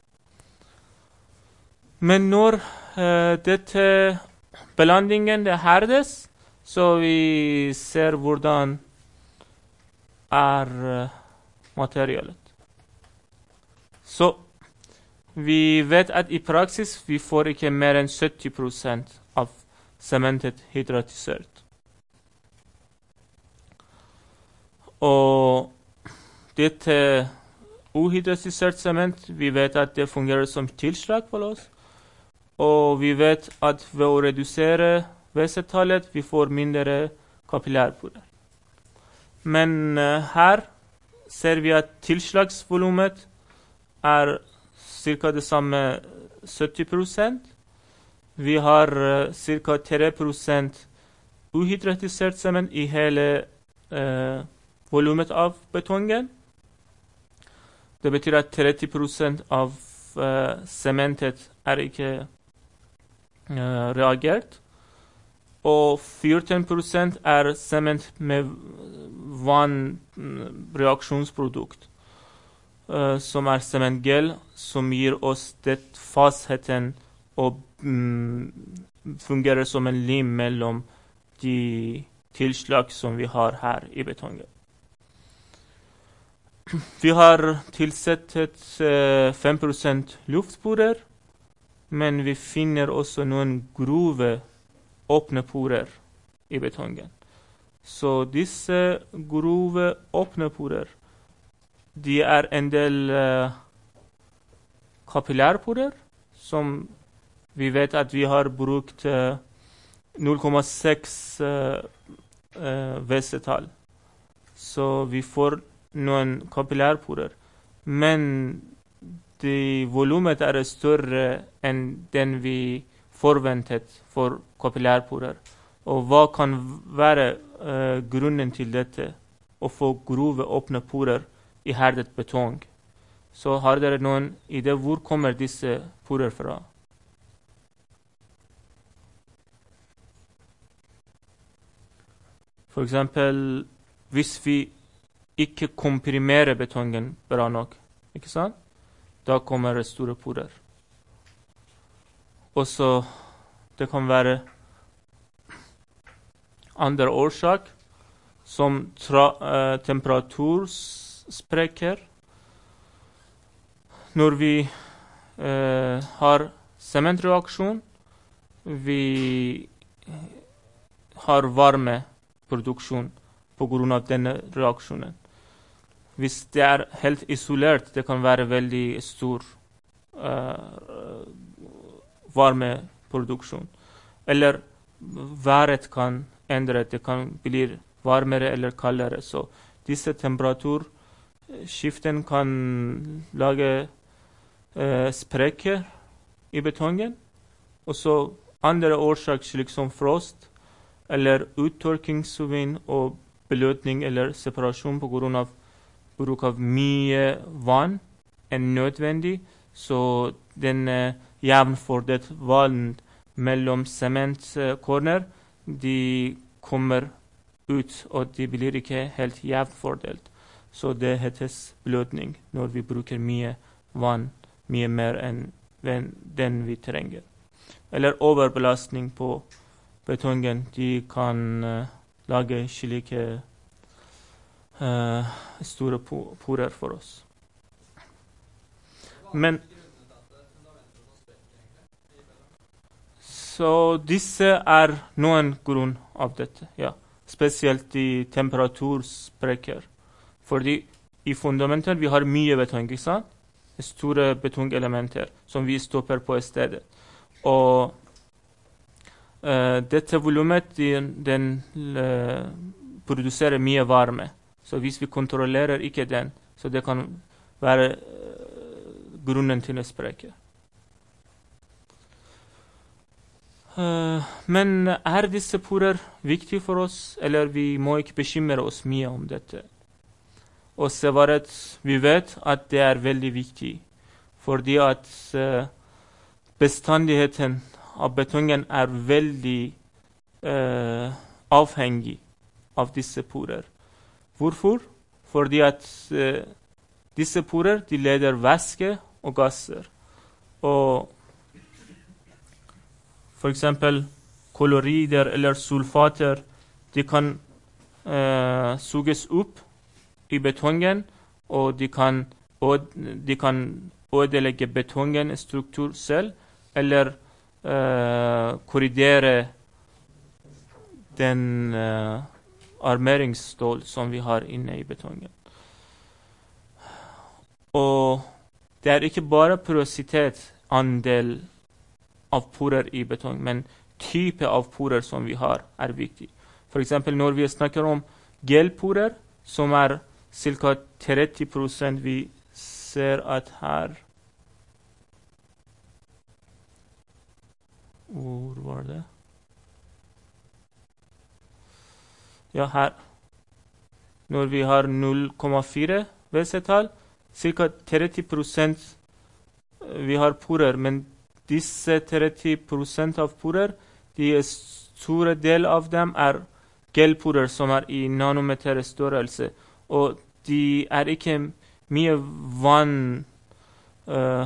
Men når uh, dette blandingen det herdes, så vi ser hvordan er uh, materialet. Så vi vet at i praksis vi får ikke mer enn sytti prosent av sementet hydratisert. Og dette uhydratisert sement, vi vet at det fungerer som tilslag for oss. Og vi vet at ved å redusere V C-tallet, vi får mindre kapillærporer. Men uh, her ser vi at tilslagsvolumet er ca. det samme, sytti prosent. Vi har uh, ca. tre prosent uhydratisert sement i hele uh, volumet av betongen. Det betyr at tretti prosent av uh, sementet er ikke uh, reagert. Og fjorten prosent er sement med vann reaksjonsprodukt, uh, som er sementgel, som gir oss det fastheten og mm, fungerer som en lim mellom de tilslag som vi har her i betongen. Vi har tilsettet uh, fem prosent luftporer, men vi finner også noen grove åpne porer i betongen. Så disse grove åpne porer, de er en del uh, kapillærporer, som vi vet at vi har brukt uh, null komma seks uh, uh, V C-tall. Så vi får noen kapillærporer, men de volumet er større enn den vi forventet for kapillærporer. Og hva kan være uh, grunnen til dette? Å få grove åpne porer i herdet betong. Så har dere noen idé hvor kommer disse porer fra? For eksempel, hvis vi ikke komprimerer betongen bra nok, ikke sant? Da kommer det store porer. Og så det kan være andre årsak, som tra, uh, temperatursprekker. Når vi uh, har sementreaksjon, vi har varmeproduksjon på grunn av denne reaksjonen. Hvis det er helt isolert, det kan være veldig stor uh, varmeproduksjon. Eller været kan endre, det kan bli varmere eller kaldere. Så disse temperaturskiften kan lage uh, sprekker i betongen. Og så andre årsaker slik som frost, eller uttørkingsvind og beløtning eller separasjon på grunn av bruk av mye vann enn nødvendig, så den uh, jevnfordelt vann mellom sementkorner, de kommer ut, og de blir ikke helt jevnfordelt. Så det hetes bløtning når vi bruker mye vann, mye mer enn den vi trenger. Eller overbelastning på betongen, de kan uh, lage slike Uh, store po porer for oss. Men så disse er noen grunn av dette, ja. Spesielt i temperatursprekker. Fordi i fundamentet vi har mye betong, ikke sant? Store betongelementer som vi stopper på stedet. Og uh, dette volumet, den, den uh, produserer mye varme. Så hvis vi kontrollerer ikke den, så det kan være uh, grunnen til å sprekke. Uh, men er disse porer viktige for oss, eller vi må ikke bekymre oss mye om dette? Og svaret, vi vet at det er veldig viktig, fordi at uh, bestandigheten av betongen er veldig uh, avhengig av disse porer. Hvorfor? Fordi at uh, disse porer de leder væske og gasser. Og for eksempel klorider eller sulfater, de kan uh, suges opp i betongen, og de kan, og de kan ødelegge betongens struktur selv, eller uh, korrigere den uh, armeringsstål som vi har inne i betongen. Og det er ikke bare porøsitet, andel av porer i betong, men type av porer som vi har er viktig. For eksempel når vi snakker om gelporer, som er ca. tretti prosent, vi ser at her Hvor var det? Ja, her. Når vi har null komma fire V C-tall, ca. tretti prosent vi har porer, men disse tretti prosent av porer, de store del av dem er gelporer som er i nanometer størrelse, og de er ikke mye vann uh,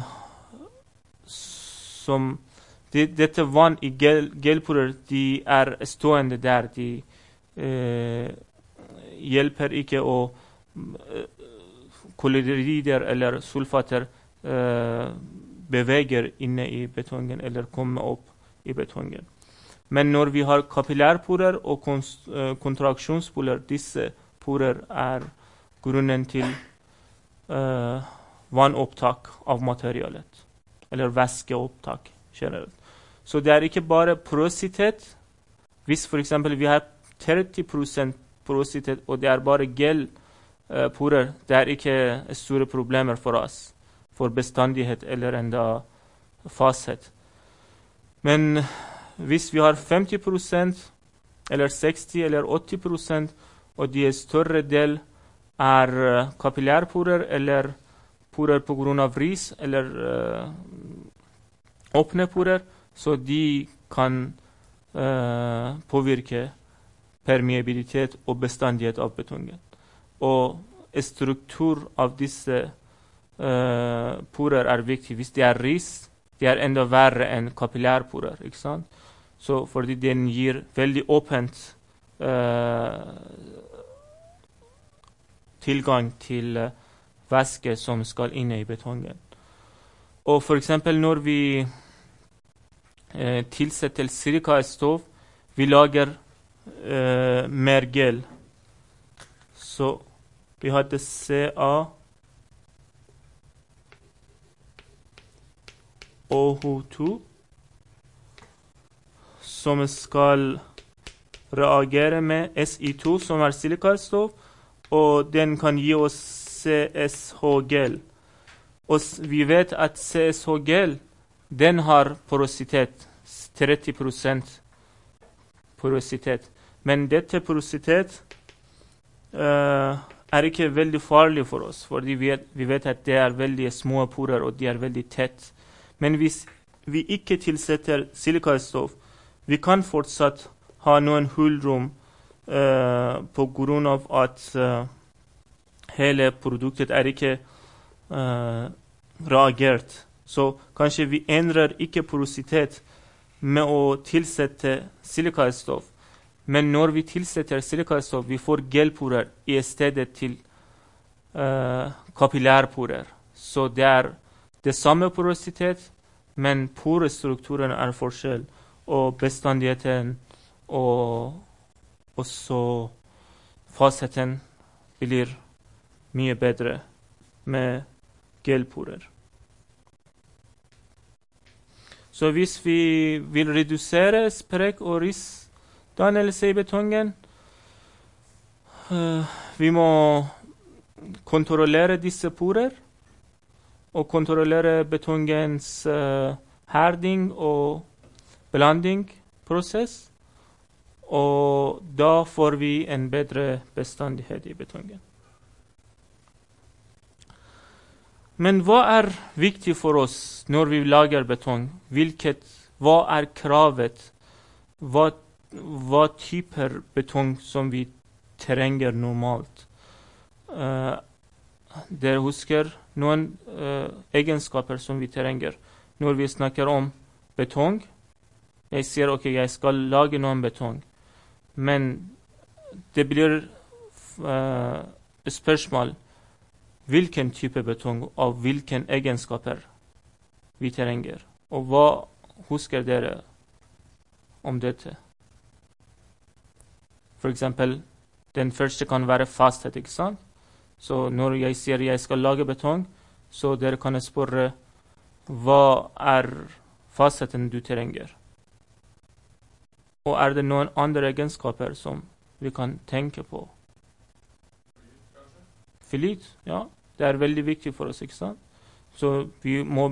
som de, dette vann i gel, gelporer, de er stående der, de uh, hjelper ikke å uh, klorider eller sulfater uh, beveger inne i betongen eller kommer opp i betongen. Men når vi har kapillærporer og kontraksjonsporer, disse porer er grunnen til uh, vannopptak av materialet, eller væskeopptak generelt. Så det er ikke bare porøsitet. Hvis for eksempel vi har tretti prosent porøsitet, og det er bare gelporer, uh, det er ikke store problemer for oss, for bestandighet eller enda fasthet. Men hvis vi har femti prosent, eller seksti eller åtti prosent, og de større del er uh, kapillærporer eller porer på grunn av ris eller uh, åpne porer, så de kan uh, påvirke permeabilitet og bestandighet av betongen. Og struktur av disse uh, porer er viktig. Hvis det er ris, det er enda verre enn kapillærporer, ikke sant? Så fordi den gir veldig åpent uh, tilgang til uh, væske som skal inne i betongen. Og for eksempel når vi uh, tilsetter silikastov, vi lager uh, mer gel. Så vi hadde C A O H to som skal reagere med S I to, som er silikastov, og den kan gi oss C S H-gel. Og vi vet at C S H-gel, den har porøsitet, tretti prosent porøsitet. Men dette porøsitet uh, er ikke veldig farlig for oss, fordi vi vet, vi vet at det er veldig små porer, og de er veldig tett. Men hvis vi ikke tilsetter silikastov, vi kan fortsatt ha noen hullrom uh, på grunn av at uh, hele produktet er ikke uh, reagert. Så kanskje vi endrer ikke porositet med å tilsette silikastov. Men når vi tilsetter silikastov, vi får gelporer i stedet til uh, kapillærporer. Så det er det samme porositet, men porestrukturen er forskjell. Og bestandigheten og også fastheten blir mye bedre med gelporer. Så hvis vi vil redusere sprekk og risdannelse i betongen, uh, vi må kontrollere disse porer og kontrollere betongens uh, herding og blandingprosess, og da får vi en bedre bestandighet i betongen. Men hva er viktig for oss når vi lager betong? Hvilket, hva er kravet? Hva, hva typer betong som vi trenger normalt. Uh, dere husker noen uh, egenskaper som vi trenger når vi snakker om betong. Jeg sier ok, jeg skal lage noen betong, men det blir uh, spørsmål hvilken type betong og hvilken egenskaper vi trenger. Og hva husker dere om dette? For eksempel, den første kan være fasthet, ikke sant? Så når jeg sier jeg skal lage betong, så dere kan spørre hva er fastheten du trenger? Og er det noen andre egenskaper som vi kan tenke på? Flyt, ja. Det er veldig viktig for oss, ikke sant? Så vi må,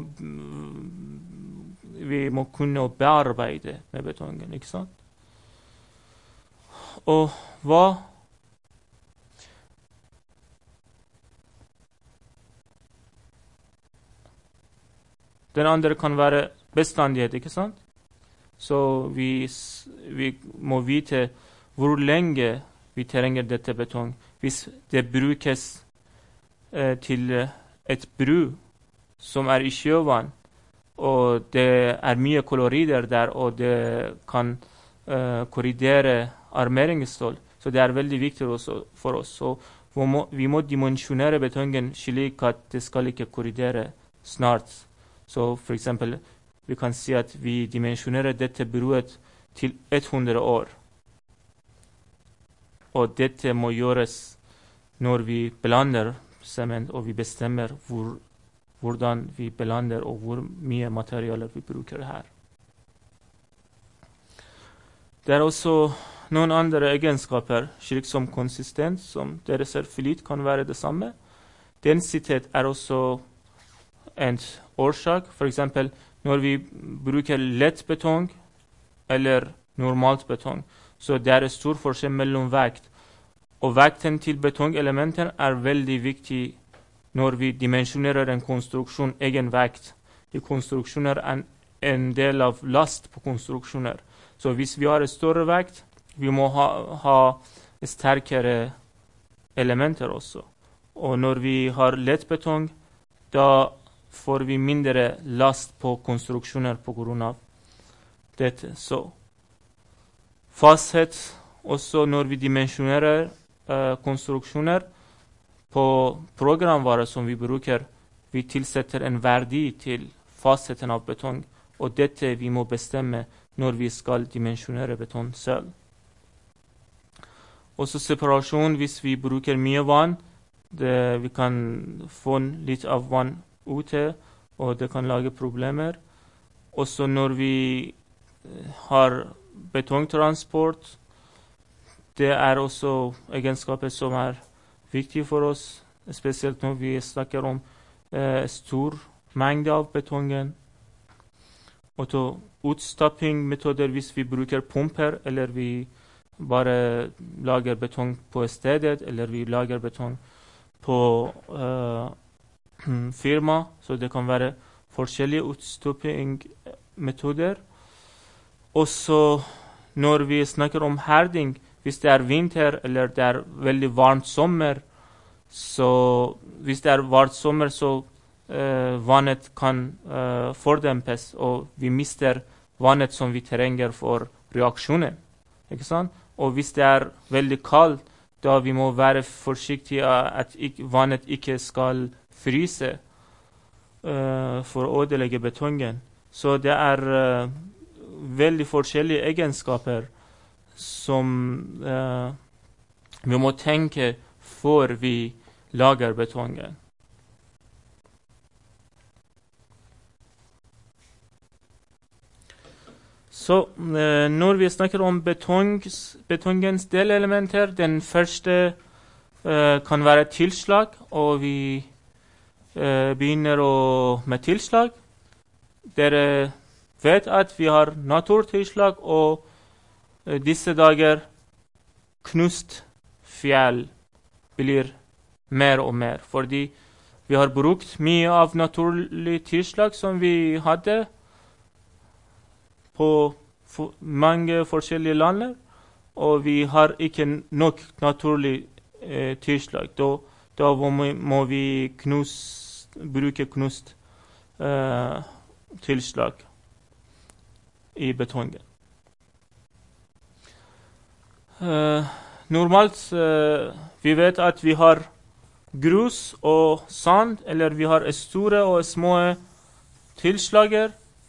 vi må kunne bearbeide med betongen, ikke sant? Og hva den andre kan være bestandighet, ikke sant? Så vi, vi må vite hvor lenge vi trenger dette betong. Hvis det brukes eh, til et bru som er i sjøvann, og det er mye kolorider der, og det kan eh, korrigere armeringsstål, så det er veldig viktig også for oss. Så vi må, vi må dimensjonere betongen slik at det skal ikke korrigere snart. Så for eksempel, vi kan si at vi dimensjonerer dette bruet til hundre år. Og dette må gjøres når vi blander sement, og vi bestemmer hvor, hvordan vi blander, og hvor mye materialer vi bruker her. Det er også noen andre egenskaper, slik som konsistens, som dere ser flyt kan være det samme. Densitet er også en årsak. For eksempel, når vi bruker lett betong eller normalt betong, så det er stor forskjell mellom vekt. Og vekten til betongelementer er veldig viktig når vi dimensjonerer en konstruksjon egen vekt. De konstruksjoner er en, en del av last på konstruksjoner. Så hvis vi har større vekt, vi må ha, ha sterkere elementer også. Og når vi har lett betong, da får vi mindre last på konstruksjoner på grunn av dette. Så fasthet også når vi dimensjonerer uh, konstruksjoner på programvare som vi bruker, vi tilsetter en verdi til fastheten av betong, og dette vi må bestemme når vi skal dimensjonere betong selv. Også separasjon, hvis vi bruker mye vann, det, vi kan få litt av vann ute, og det kan lage problemer. Også når vi har betongtransport, det er også egenskaper som er viktige for oss, spesielt når vi snakker om eh, stor mengde av betongen. Og til utstappingmetoder, hvis vi bruker pumper, eller vi bare lager betong på stedet, eller vi lager betong på eh, firma, så det kan være forskjellige utstoppingmetoder. Også når vi snakker om herding, hvis det er vinter eller det er veldig varmt sommer, så hvis det er varmt sommer, så eh, vannet kan eh, fordempes, og vi mister vannet som vi trenger for reaksjonen. Ikke sant? Og hvis det er veldig kaldt, da vi må være forsiktige at ikke, vannet ikke skal fryse uh, for å ødelegge betongen. Så det er uh, veldig forskjellige egenskaper som uh, vi må tenke før vi lager betongen. Så uh, når vi snakker om betongs, betongens delelementer, den første uh, kan være tilslag, og vi uh, begynner å, med tilslag. Dere vet at vi har naturtilslag, og uh, disse dager knust fjell blir mer og mer, fordi vi har brukt mye av naturlig tilslag som vi hadde på for mange forskjellige land, og vi har ikke nok naturlig eh, tilslag. Da, da må, må vi knus, bruke knust eh, tilslag i betongen. Eh, normalt eh, vi vet at vi har grus og sand, eller vi har store og små tilslager.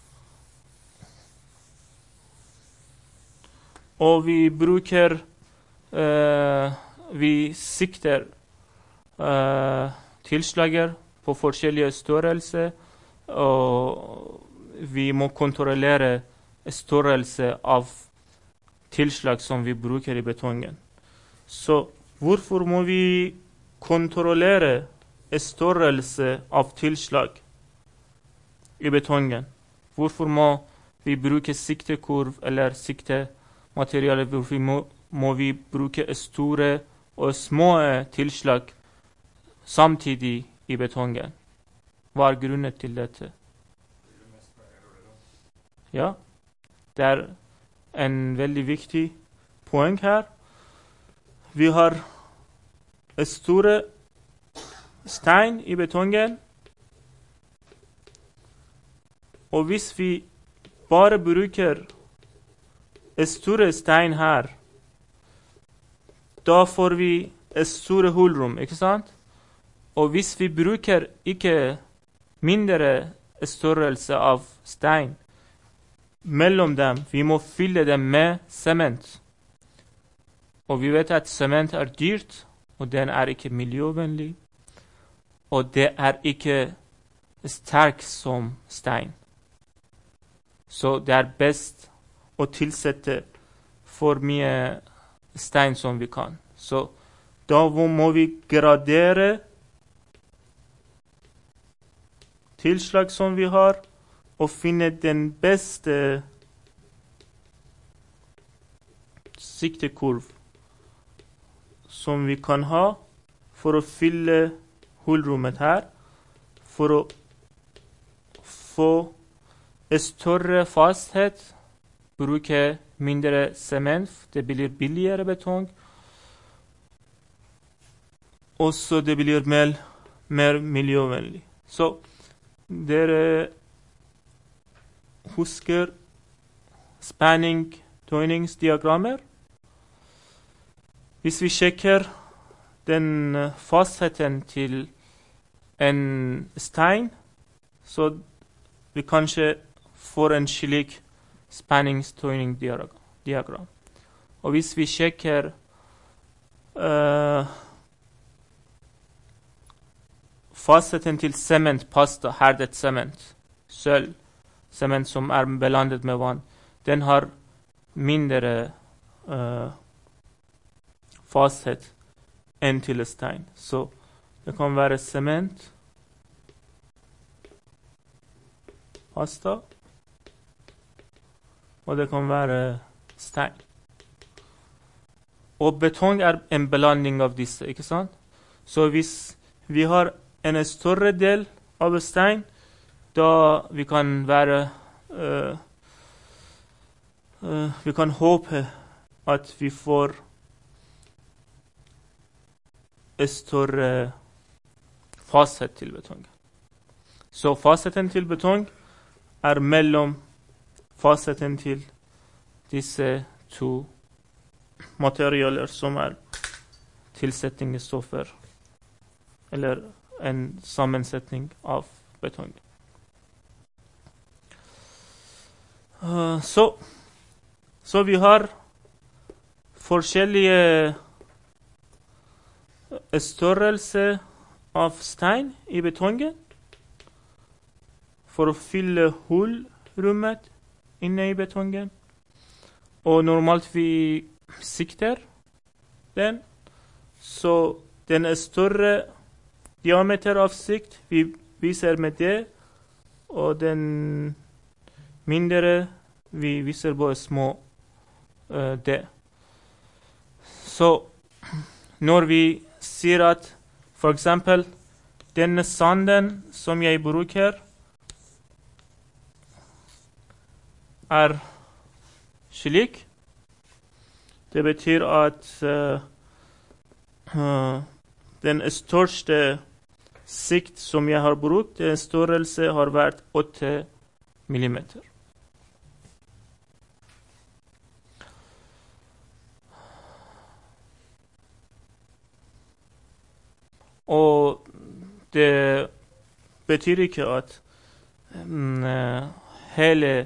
Og vi bruker eh, vi sikter eh, tilslager på forskjellige størrelser, og vi må kontrollere størrelse av tilslag som vi bruker i betongen. Så hvorfor må vi kontrollere størrelse av tilslag i betongen? Hvorfor må vi bruke siktekurv eller siktemateriale? Hvorfor må, må vi bruke store og små tilslag samtidig i betongen? Hva er grunnen til dette? Ja, det er en veldig viktig poeng her. Vi har store stein i betongen, og hvis vi bare bruker store stein her, da får vi store hullrom, ikke sant? Og hvis vi bruker ikke mindre størrelse av stein mellom dem, vi må fylle dem med sement. Og vi vet at sement er dyrt, og den er ikke miljøvennlig, og det er ikke sterk som stein. Så det er best å tilsette for mye stein som vi kan. Så da må vi gradere tilslag som vi har, og finne den beste siktekurv som vi kan ha for å fylle hullrommet her, for å få større fasthet, bruke mindre sement, det blir billigere betong, og så det blir mer, mer miljøvennlig. Så dere husker spanning-tøyningsdiagrammer. Hvis vi sjekker den fastheten til en stein, så vi kanskje får en slik spanning-tøyningsdiagram. Og hvis vi sjekker uh, fastheten til sement, pasta, herdet sement, sølv, sement som er belandet med vann, den har mindre uh, fasthet enn til stein. Så det kan være sement, pasta, og det kan være stein. Og betong er en blanding av disse, ikke sant? Så hvis vi har en større del av stein, da vi kan være uh, uh, vi kan håpe at vi får større fasthet til betong. Så fastheten til betong er mellom fastheten til disse to materialer som er tilsetningsstoffer, eller en sammensetning av betong. Uh, så, så vi har forskjellige størrelse av stein i betongen for å fylle hullrommet inne i betongen. Og normalt vi sikter den, så den er større diameter av sikt, vi viser med det, og den mindre vi viser på små uh, det. Så når vi sier at for eksempel denne sanden som jeg bruker er slik, Det betyr at uh, uh, den største sikt som jeg har brukt, den størrelse har vært åtte millimeter. Og det betyr ikke at um, hele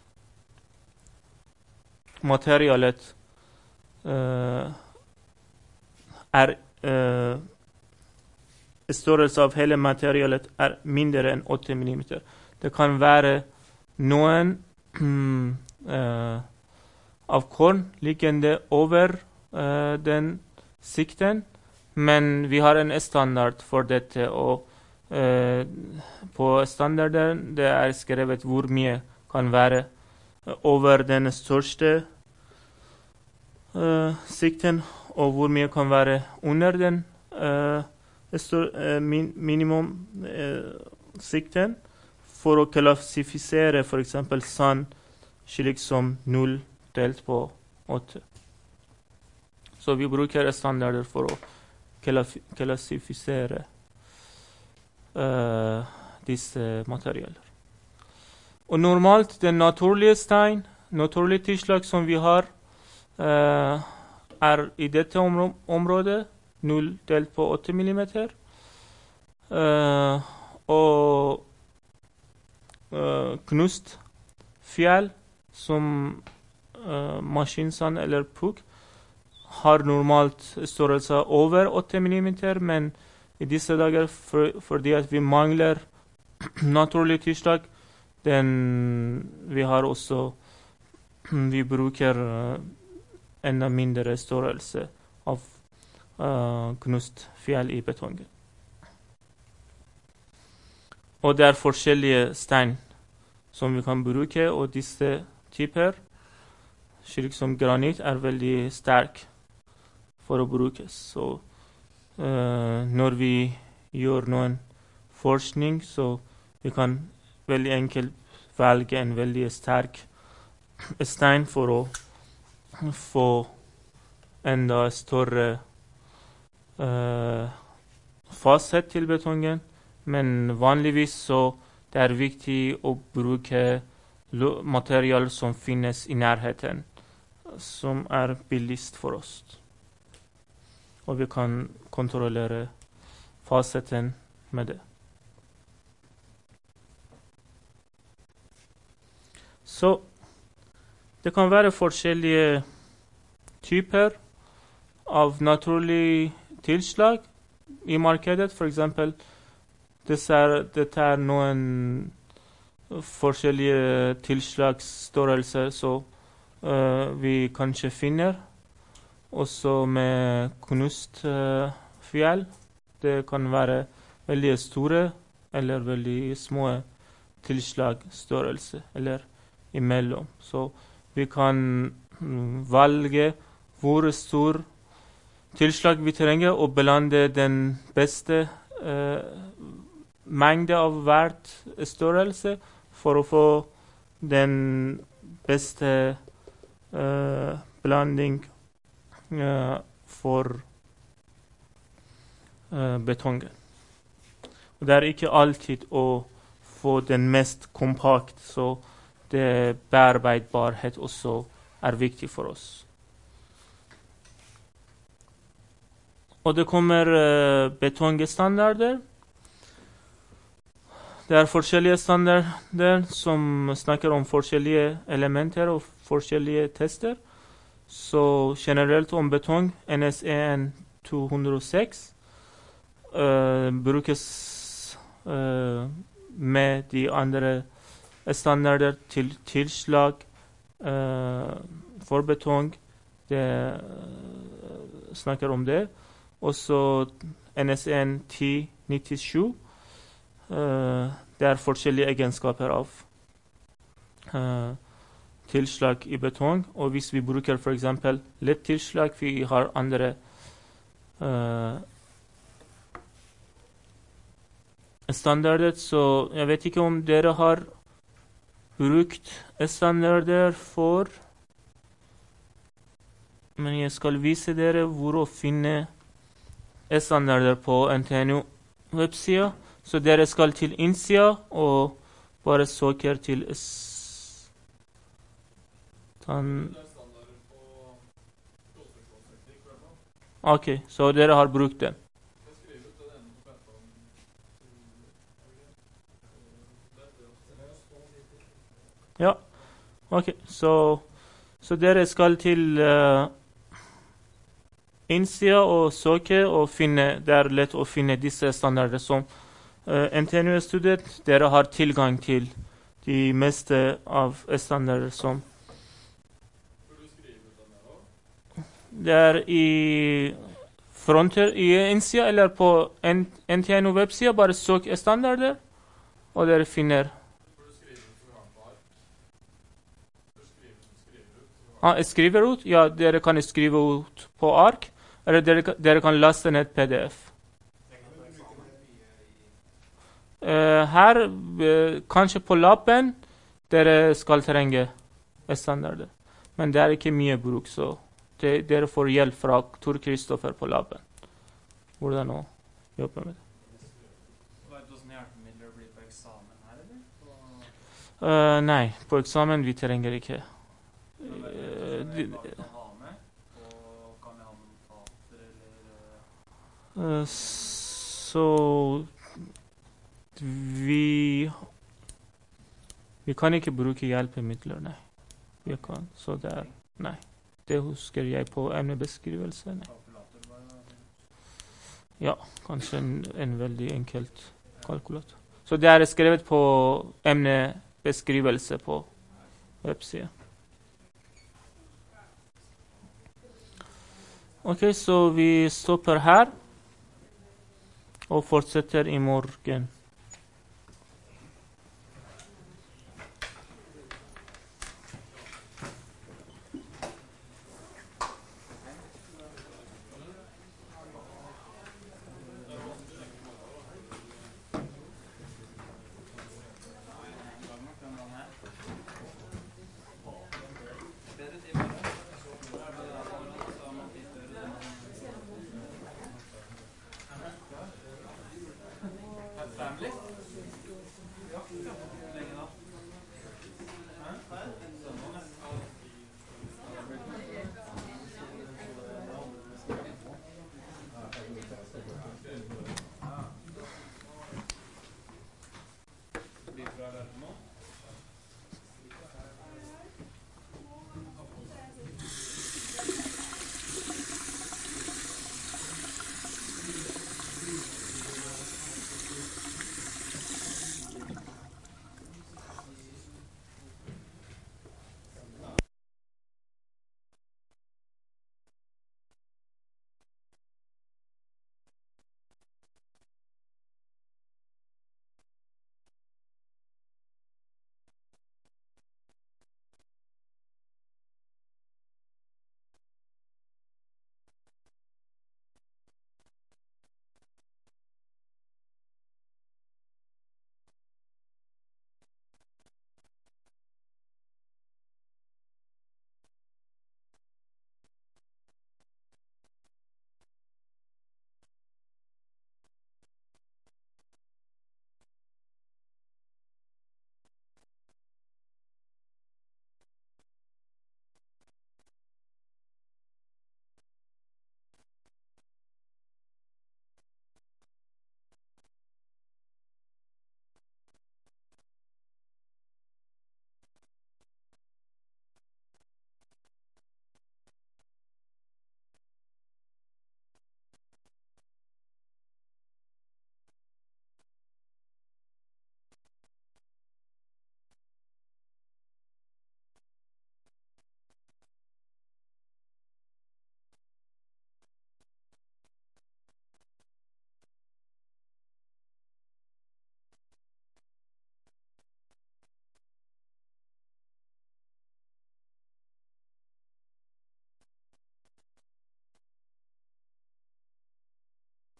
materialet uh, er uh, størrelse av hele materialet er mindre enn åtte millimeter. Det kan være noen um, uh, av korn liggende over uh, den sikten, men vi har en standard for dette, og uh, på standarden det er skrevet hvor mye kan være over den største uh, sikten, og hvor mye kan være under den uh, stor, uh, min, minimum uh, sikten, for å klassifisere for eksempel sand slik som null delt på åtte. Så vi bruker standarder for å klassifisere uh, disse materialer. Og normalt den naturlige stein, naturlige tilslag som vi har, uh, er i dette områ- området null delt på åtte millimeter. Uh, og uh, knust fjell som uh, maskinsand eller pukk har normalt størrelse over åtte millimeter, men i disse dager for, fordi at vi mangler naturlige tilslag, den vi har også vi bruker uh, enda mindre størrelse av uh, knust fjell i betongen. Og det er forskjellige stein som vi kan bruke, og disse typer, slik som granitt, er veldig sterk for å brukes. Så uh, når vi gjør noen forskning, så vi kan veldig enkelt velge en veldig sterk stein for å få enda større uh, fasthet til betongen. Men vanligvis så det er viktig å bruke material som finnes i nærheten, som er billigst for oss. Og vi kan kontrollere fastheten med det. Så det kan være forskjellige typer av naturlig tilslag i markedet. For eksempel, dette er, dette er noen forskjellige tilslagsstørrelser så uh, vi kanskje finner. Også med knust uh, fjell. Det kan være veldig store eller veldig små tilslagsstørrelser, eller imellom. Så vi kan mm, velge hvor stor tilslag vi trenger, og blande den beste uh, mengde av hvert størrelse for å få den beste uh, blanding uh, for uh, betongen. Og det er ikke alltid å få den mest kompakt, så det bearbeidbarhet også er viktig for oss. Og det kommer uh, betongstandarder. Det er forskjellige standarder som snakker om forskjellige elementer og forskjellige tester. Så generelt om betong, N S E N to hundre og seks, uh, brukes uh, med de andre standarder til tilslag uh, for betong. Det uh, snakker om det. Også N S E N ti nittisju. Uh, det er forskjellige egenskaper av uh, tilslag i betong, og hvis vi bruker for eksempel lett tilslag, vi har andre uh, standarder, så jeg vet ikke om dere har brukt standarder for Men jeg skal vise dere hvor å finne standarder på N T N U-websida. Så dere skal til innsida og bare søker til stand... Ok, så dere har brukt den. Ja, ok, så, så dere skal til uh, innsida og søke og finne, det er lett å finne disse standarder som uh, N T N U-student, dere har tilgang til de meste av standarder som det er i fronter i innsida eller på N T N U-websida, bare søk standarder, og dere finner Ah, skriver ut? Ja, dere kan skrive ut på ark, eller dere, dere kan laste ned P D F. Uh, her, uh, kanskje på lappen, dere skal trenge standarder. Men det er ikke mye bruk, så det, dere får hjelp fra Tor Kristoffer på lappen. Hvordan å jobbe med det. Vet du hvordan hjelpemidler blir på eksamen her, eller? Uh, nei, på eksamen vi trenger ikke. Uh, så vi vi kan ikke bruke hjelpemidler, nei. Vi kan, så det er nei. Det husker jeg på emnebeskrivelse, nei. Ja, kanskje en, en veldig enkelt kalkulator. Så det er skrevet på emnebeskrivelse på websida. Ok, så vi stopper her og fortsetter i morgen. Family?